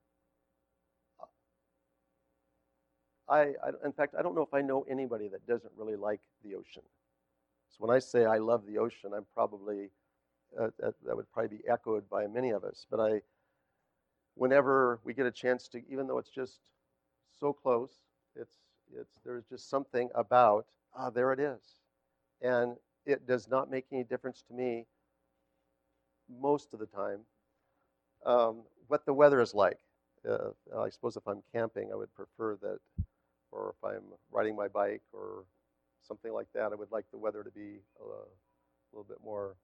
in fact, I don't know if I know anybody that doesn't really like the ocean. So when I say I love the ocean, I'm probably that would probably be echoed by many of us. But whenever we get a chance to, even though it's just so close, there's just something about there it is, and it does not make any difference to me most of the time what the weather is like. I suppose if I'm camping, I would prefer that, or if I'm riding my bike or something like that, I would like the weather to be a little bit more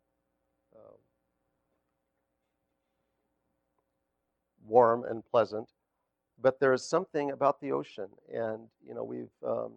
warm and pleasant. But there is something about the ocean, and we've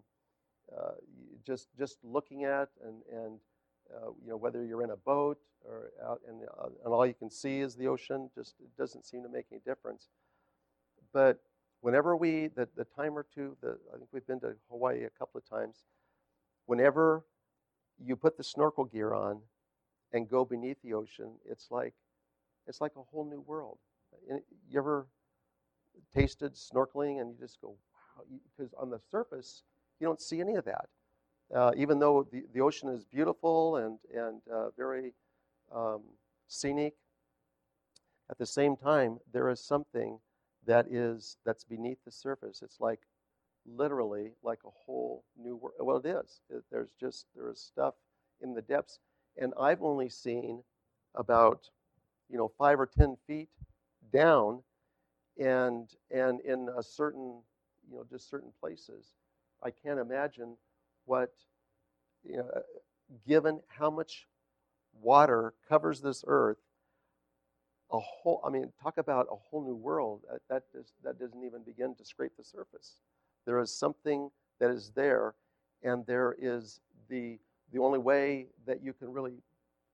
just looking at and whether you're in a boat or out and all you can see is the ocean, just it doesn't seem to make any difference. But whenever the time or two, I think we've been to Hawaii a couple of times. Whenever you put the snorkel gear on and go beneath the ocean, it's like a whole new world. You ever tasted snorkeling and you just go, wow, because on the surface you don't see any of that. Even though the ocean is beautiful and very scenic, at the same time there is something that's beneath the surface. It's like literally like a whole new world. Well, it is. There is stuff in the depths, and I've only seen about 5 or 10 feet down, and in a certain just certain places. I can't imagine what given how much water covers this earth. Talk about a whole new world. That doesn't even begin to scrape the surface. There is something that is there, and there is the only way that you can really,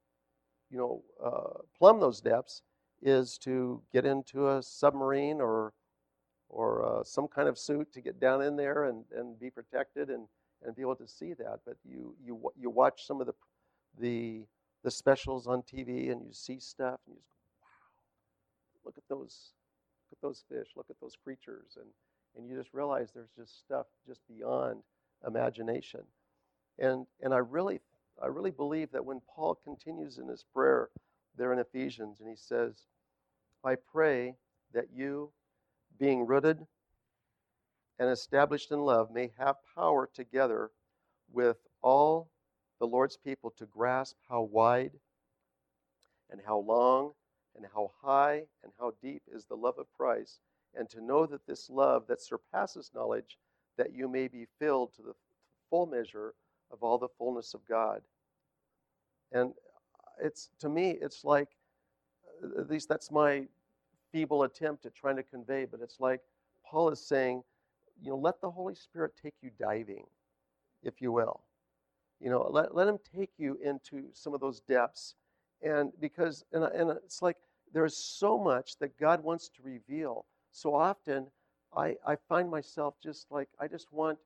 plumb those depths is to get into a submarine or some kind of suit to get down in there and be protected and be able to see that. But you watch some of the specials on TV and you see stuff and you just go, wow, look at those fish, look at those creatures, and you just realize there's just stuff just beyond imagination. And I really believe that when Paul continues in his prayer there in Ephesians, and he says, I pray that you, being rooted and established in love, may have power together with all the Lord's people to grasp how wide and how long and how high and how deep is the love of Christ, and to know that this love that surpasses knowledge, that you may be filled to the full measure of all the fullness of God. And to me, it's like, at least that's my feeble attempt at trying to convey, but it's like Paul is saying, let the Holy Spirit take you diving, if you will. Let him take you into some of those depths. And because it's like there's so much that God wants to reveal. So often I find myself just like I just want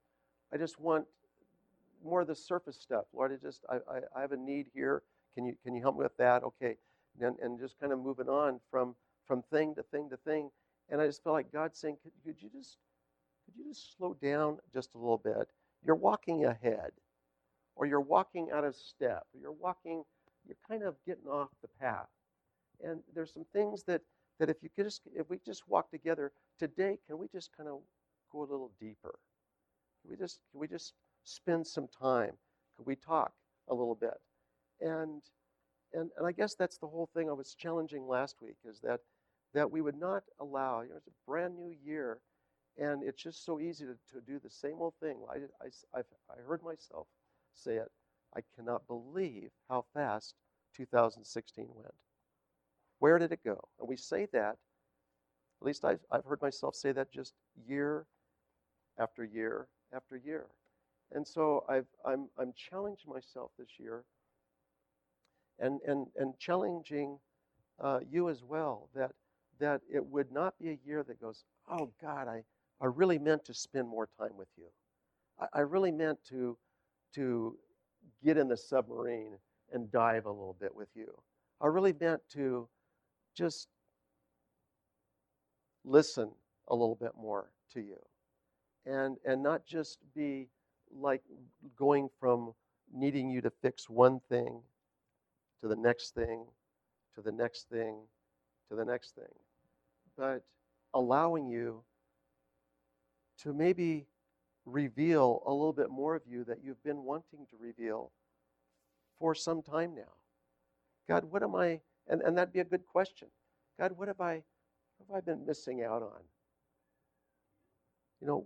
more of the surface stuff. Lord, I have a need here. Can you help me with that? Okay. And just kind of moving on from thing to thing to thing. And I just feel like God's saying, could you just slow down just a little bit? You're walking ahead, or you're walking out of step, or you're kind of getting off the path. And there's some things that if we just walk together today, can we just kind of go a little deeper? Can we just spend some time? Could we talk a little bit? And I guess that's the whole thing I was challenging last week, is that we would not allow, it's a brand new year, and it's just so easy to do the same old thing. I heard myself say it. I cannot believe how fast 2016 went. Where did it go? And we say that, at least I've heard myself say that just year after year after year. And so I'm challenging myself this year, and challenging you as well, that it would not be a year that goes, oh God, I really meant to spend more time with you. I really meant to get in the submarine and dive a little bit with you. I really meant to just listen a little bit more to you, and not just be like going from needing you to fix one thing to the next thing, to the next thing, to the next thing, but allowing you to maybe reveal a little bit more of you that you've been wanting to reveal for some time now. God, what am I, and that'd be a good question. God, what have I been missing out on? You know,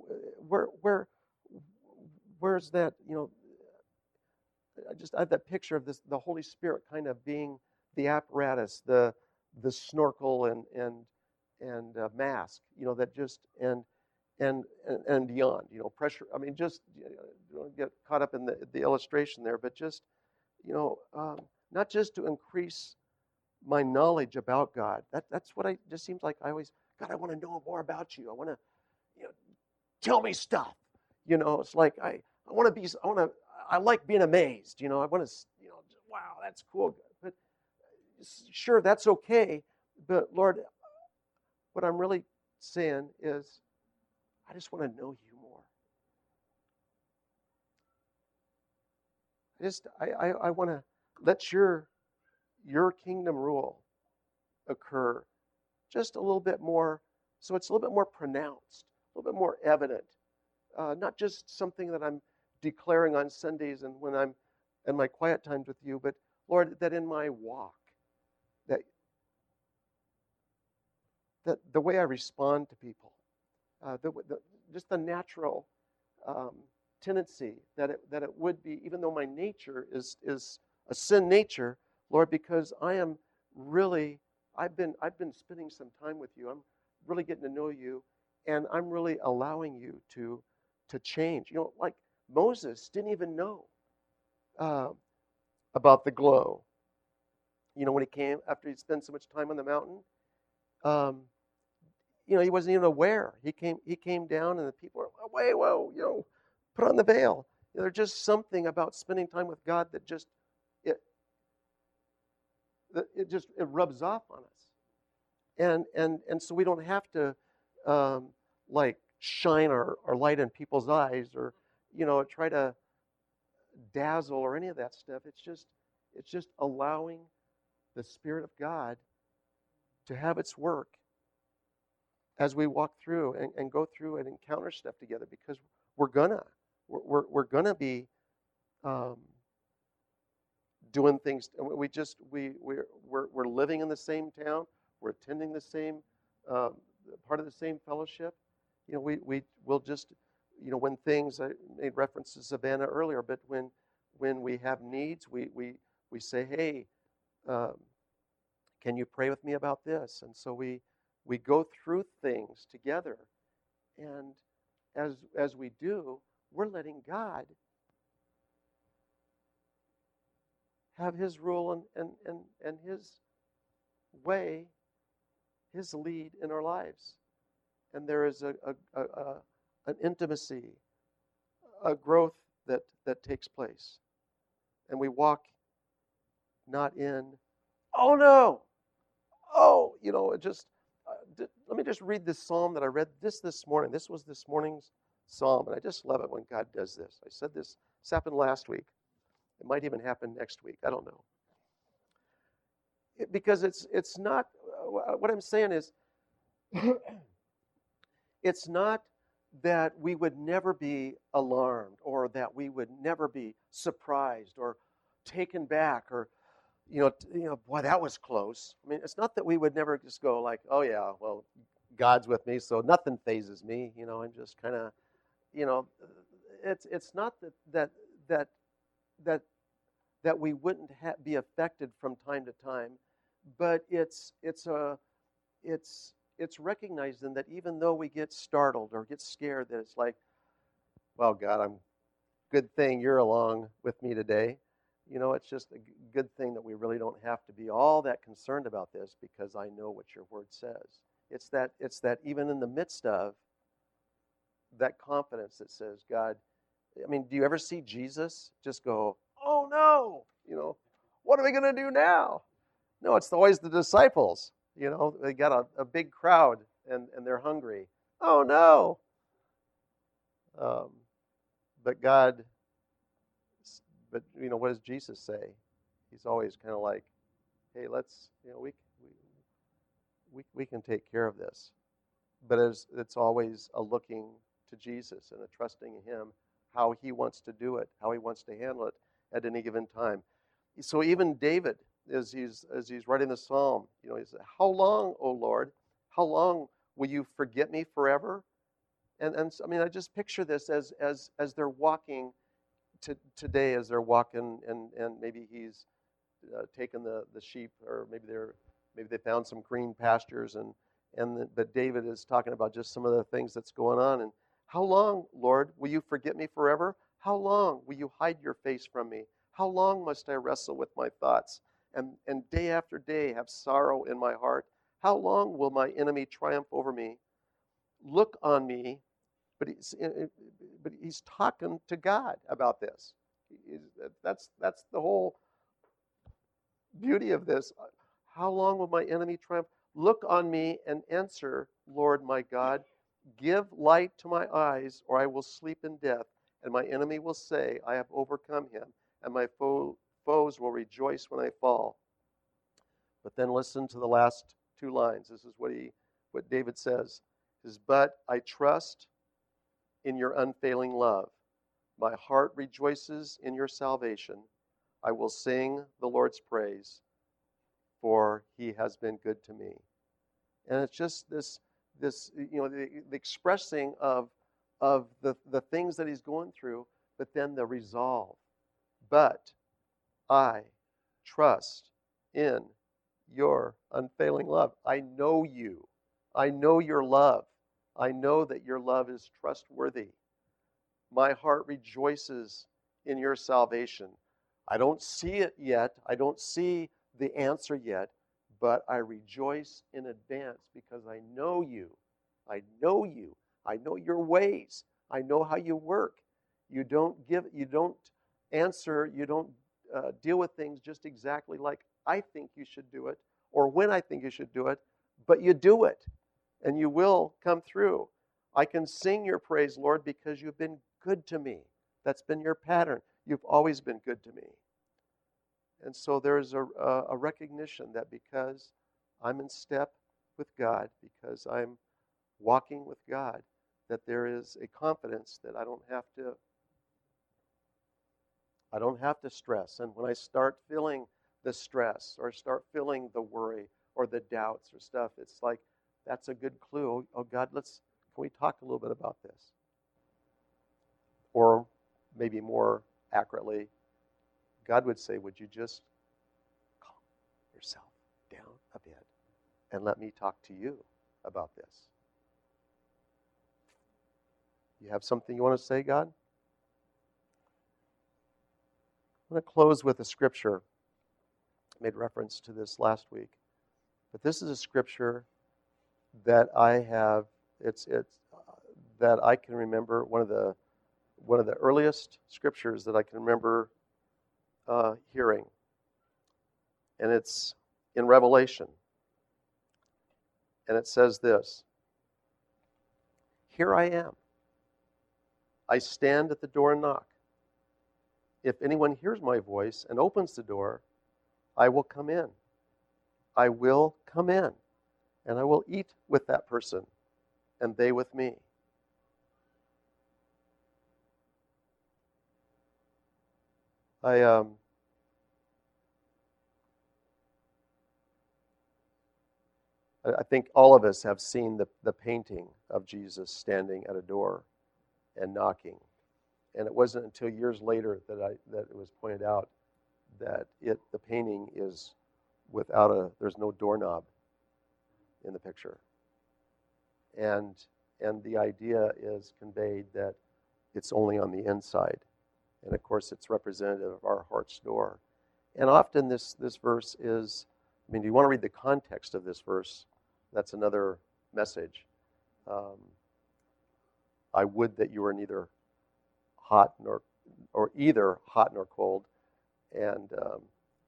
where's that, you know, I have that picture of this, the Holy Spirit kind of being the apparatus, the snorkel and mask, you know, that just, and beyond, you know, pressure. I mean, just, you don't get caught up in the illustration there, but just, you know, not just to increase my knowledge about God. That's what just seems like I always, God, I want to know more about you. I want to, you know, tell me stuff. You know, it's like I like being amazed. You know, I want to, you know, wow, that's cool. But sure, that's okay. But Lord, what I'm really saying is, I just want to know you more. I want to let your kingdom rule occur just a little bit more, so it's a little bit more pronounced, a little bit more evident, not just something that I'm declaring on Sundays and when I'm in my quiet times with you, but Lord, that in my walk, that the way I respond to people, just the natural tendency that it would be, even though my nature is a sin nature, Lord, because I've been spending some time with you. I'm really getting to know you, and I'm really allowing you to change. You know, like Moses didn't even know about the glow. You know, when he came after he'd spent so much time on the mountain, you know, he wasn't even aware. He came down, and the people were, whoa, you know, put on the veil. You know, there's just something about spending time with God that just it rubs off on us, and so we don't have to like shine our light in people's eyes, or, you know, try to dazzle or any of that stuff. It's just allowing the Spirit of God to have its work as we walk through and go through and encounter stuff together, because we're gonna be doing things. We're living in the same town. We're attending the same part of the same fellowship. You know, we'll just, you know, when things, I made reference to Savannah earlier, but when we have needs, we say, hey, can you pray with me about this? And so we go through things together, and as we do, we're letting God have His rule and His way, His lead in our lives. And there is an intimacy, a growth that takes place. And we walk not in, oh no, oh, you know, let me just read this psalm that I read this morning. This was this morning's psalm, and I just love it when God does this. I said this happened last week. It might even happen next week. I don't know. Because it's not, what I'm saying is, it's not that we would never be alarmed, or that we would never be surprised or taken back, or, you know, boy, that was close. I mean, it's not that we would never just go like, oh yeah, well, God's with me, so nothing phases me, you know, and just kind of, you know, it's not that we wouldn't be affected from time to time, but it's recognizing that even though we get startled or get scared, that it's like, well, God, good thing you're along with me today. You know, it's just a good thing that we really don't have to be all that concerned about this, because I know what your word says. It's that even in the midst of that confidence that says, God, I mean, do you ever see Jesus just go, oh no, you know, what are we going to do now? No, it's always the disciples. You know, they got a big crowd and they're hungry. Oh no! But God, but what does Jesus say? He's always kind of like, hey, let's, we can take care of this. But it's always a looking to Jesus and a trusting in Him, how He wants to do it, how He wants to handle it at any given time. So even David, as he's writing the psalm, he said, "How long, O Lord? How long will you forget me forever?" And I mean, I just picture this as they're walking today, as they're walking, and maybe he's taken the sheep, or maybe they found some green pastures, but David is talking about just some of the things that's going on. And how long, Lord, will you forget me forever? How long will you hide your face from me? How long must I wrestle with my thoughts and day after day have sorrow in my heart? How long will my enemy triumph over me? Look on me. But he's talking to God about this. That's the whole beauty of this. How long will my enemy triumph? Look on me and answer, Lord my God. Give light to my eyes, or I will sleep in death, and my enemy will say, I have overcome him, and my foes will rejoice when I fall. But then listen to the last two lines. This is what David says. He says, but I trust in your unfailing love. My heart rejoices in your salvation. I will sing the Lord's praise, for he has been good to me. And it's just this the expressing of the things that he's going through, but then the resolve. But I trust in your unfailing love. I know you. I know your love. I know that your love is trustworthy. My heart rejoices in your salvation. I don't see it yet. I don't see the answer yet, but I rejoice in advance because I know you. I know you. I know your ways. I know how you work. You don't answer, you don't deal with things just exactly like I think you should do it or when I think you should do it, but you do it. And you will come through. I can sing your praise, Lord, because you've been good to me. That's been your pattern. You've always been good to me. And so there's a recognition that because I'm in step with God, because I'm walking with God, that there is a confidence that I don't have to stress. And when I start feeling the stress or start feeling the worry or the doubts or stuff, it's like, that's a good clue. Oh, God, can we talk a little bit about this? Or maybe more accurately, God would say, would you just calm yourself down a bit and let me talk to you about this? You have something you want to say, God? I'm going to close with a scripture. I made reference to this last week. But this is a scripture that I have, that I can remember, one of the earliest scriptures that I can remember hearing. And it's in Revelation. And it says this, here I am. I stand at the door and knock. If anyone hears my voice and opens the door, I will come in. I will come in. And I will eat with that person, and they with me. I think all of us have seen the painting of Jesus standing at a door and knocking. And it wasn't until years later that it was pointed out that the painting is there's no doorknob in the picture. And the idea is conveyed that it's only on the inside. And of course it's representative of our heart's door. And often this verse is, do you want to read the context of this verse? That's another message. I would that you were neither hot either hot nor cold, and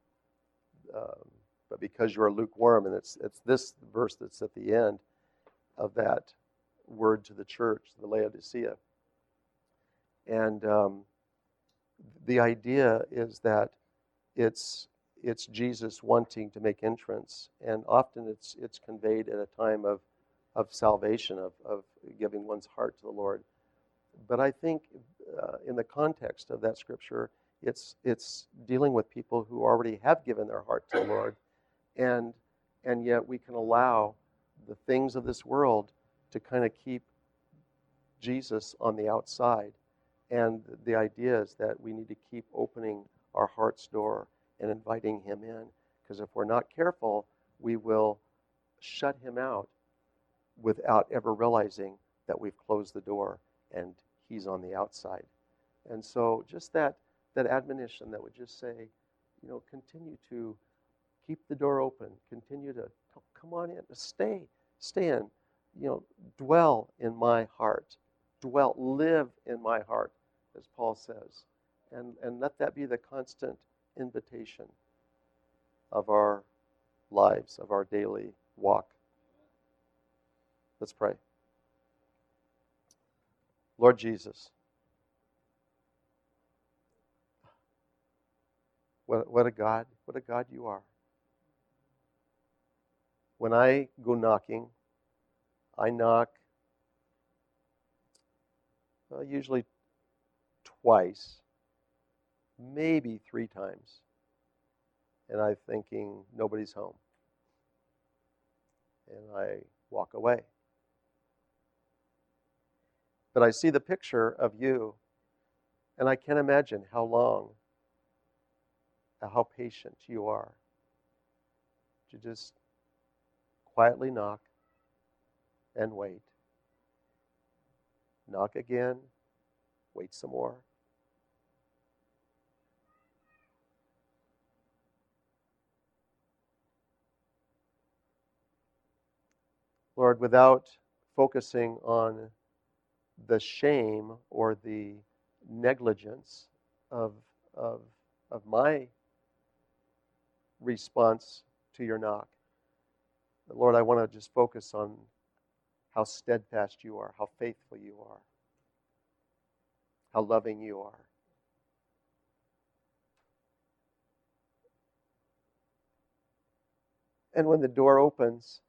but because you are lukewarm, and it's this verse that's at the end. of that word to the church, the Laodicea. And the idea is that it's Jesus wanting to make entrance, and often it's conveyed at a time of salvation, of giving one's heart to the Lord. But I think in the context of that scripture, it's dealing with people who already have given their heart to the Lord, and yet we can allow the things of this world to kind of keep Jesus on the outside. And the idea is that we need to keep opening our heart's door and inviting him in, because if we're not careful, we will shut him out without ever realizing that we've closed the door and he's on the outside. And so just that admonition that would just say, continue to keep the door open, continue to come on in, stay in, dwell in my heart, live in my heart, as Paul says, and let that be the constant invitation of our lives, of our daily walk. Let's pray. Lord Jesus, what a God you are. When I go knocking, I knock usually twice, maybe 3 times, and I'm thinking nobody's home, and I walk away. But I see the picture of you, and I can't imagine how long, how patient you are to just quietly knock and wait. Knock again, wait some more. Lord, without focusing on the shame or the negligence of my response to your knock, Lord, I want to just focus on how steadfast you are, how faithful you are, how loving you are. And when the door opens,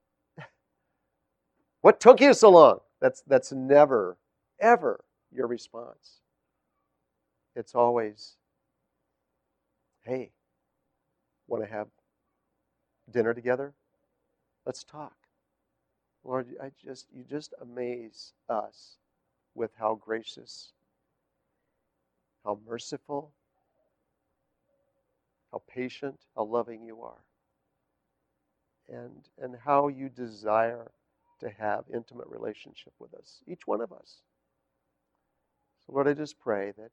what took you so long? That's never, ever your response. It's always, hey, want to have dinner together? Let's talk. Lord, you just amaze us with how gracious, how merciful, how patient, how loving you are. And how you desire to have intimate relationship with us, each one of us. So Lord, I just pray that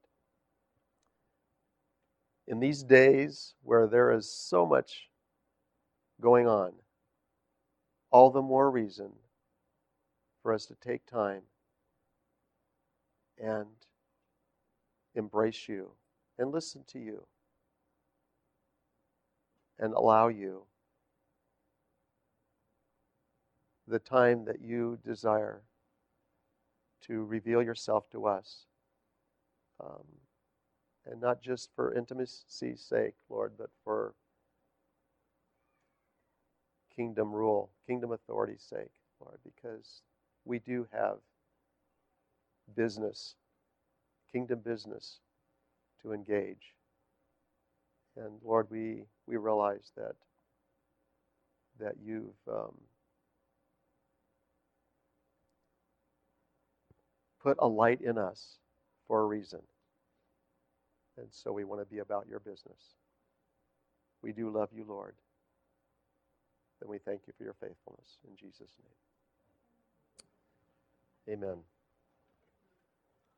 in these days where there is so much going on, all the more reason for us to take time and embrace you and listen to you and allow you the time that you desire to reveal yourself to us. And not just for intimacy's sake, Lord, but for kingdom rule, kingdom authority's sake, Lord, because we do have business, kingdom business to engage. And Lord, we realize that you've put a light in us for a reason. And so we want to be about your business. We do love you, Lord. And we thank you for your faithfulness. In Jesus' name. Amen.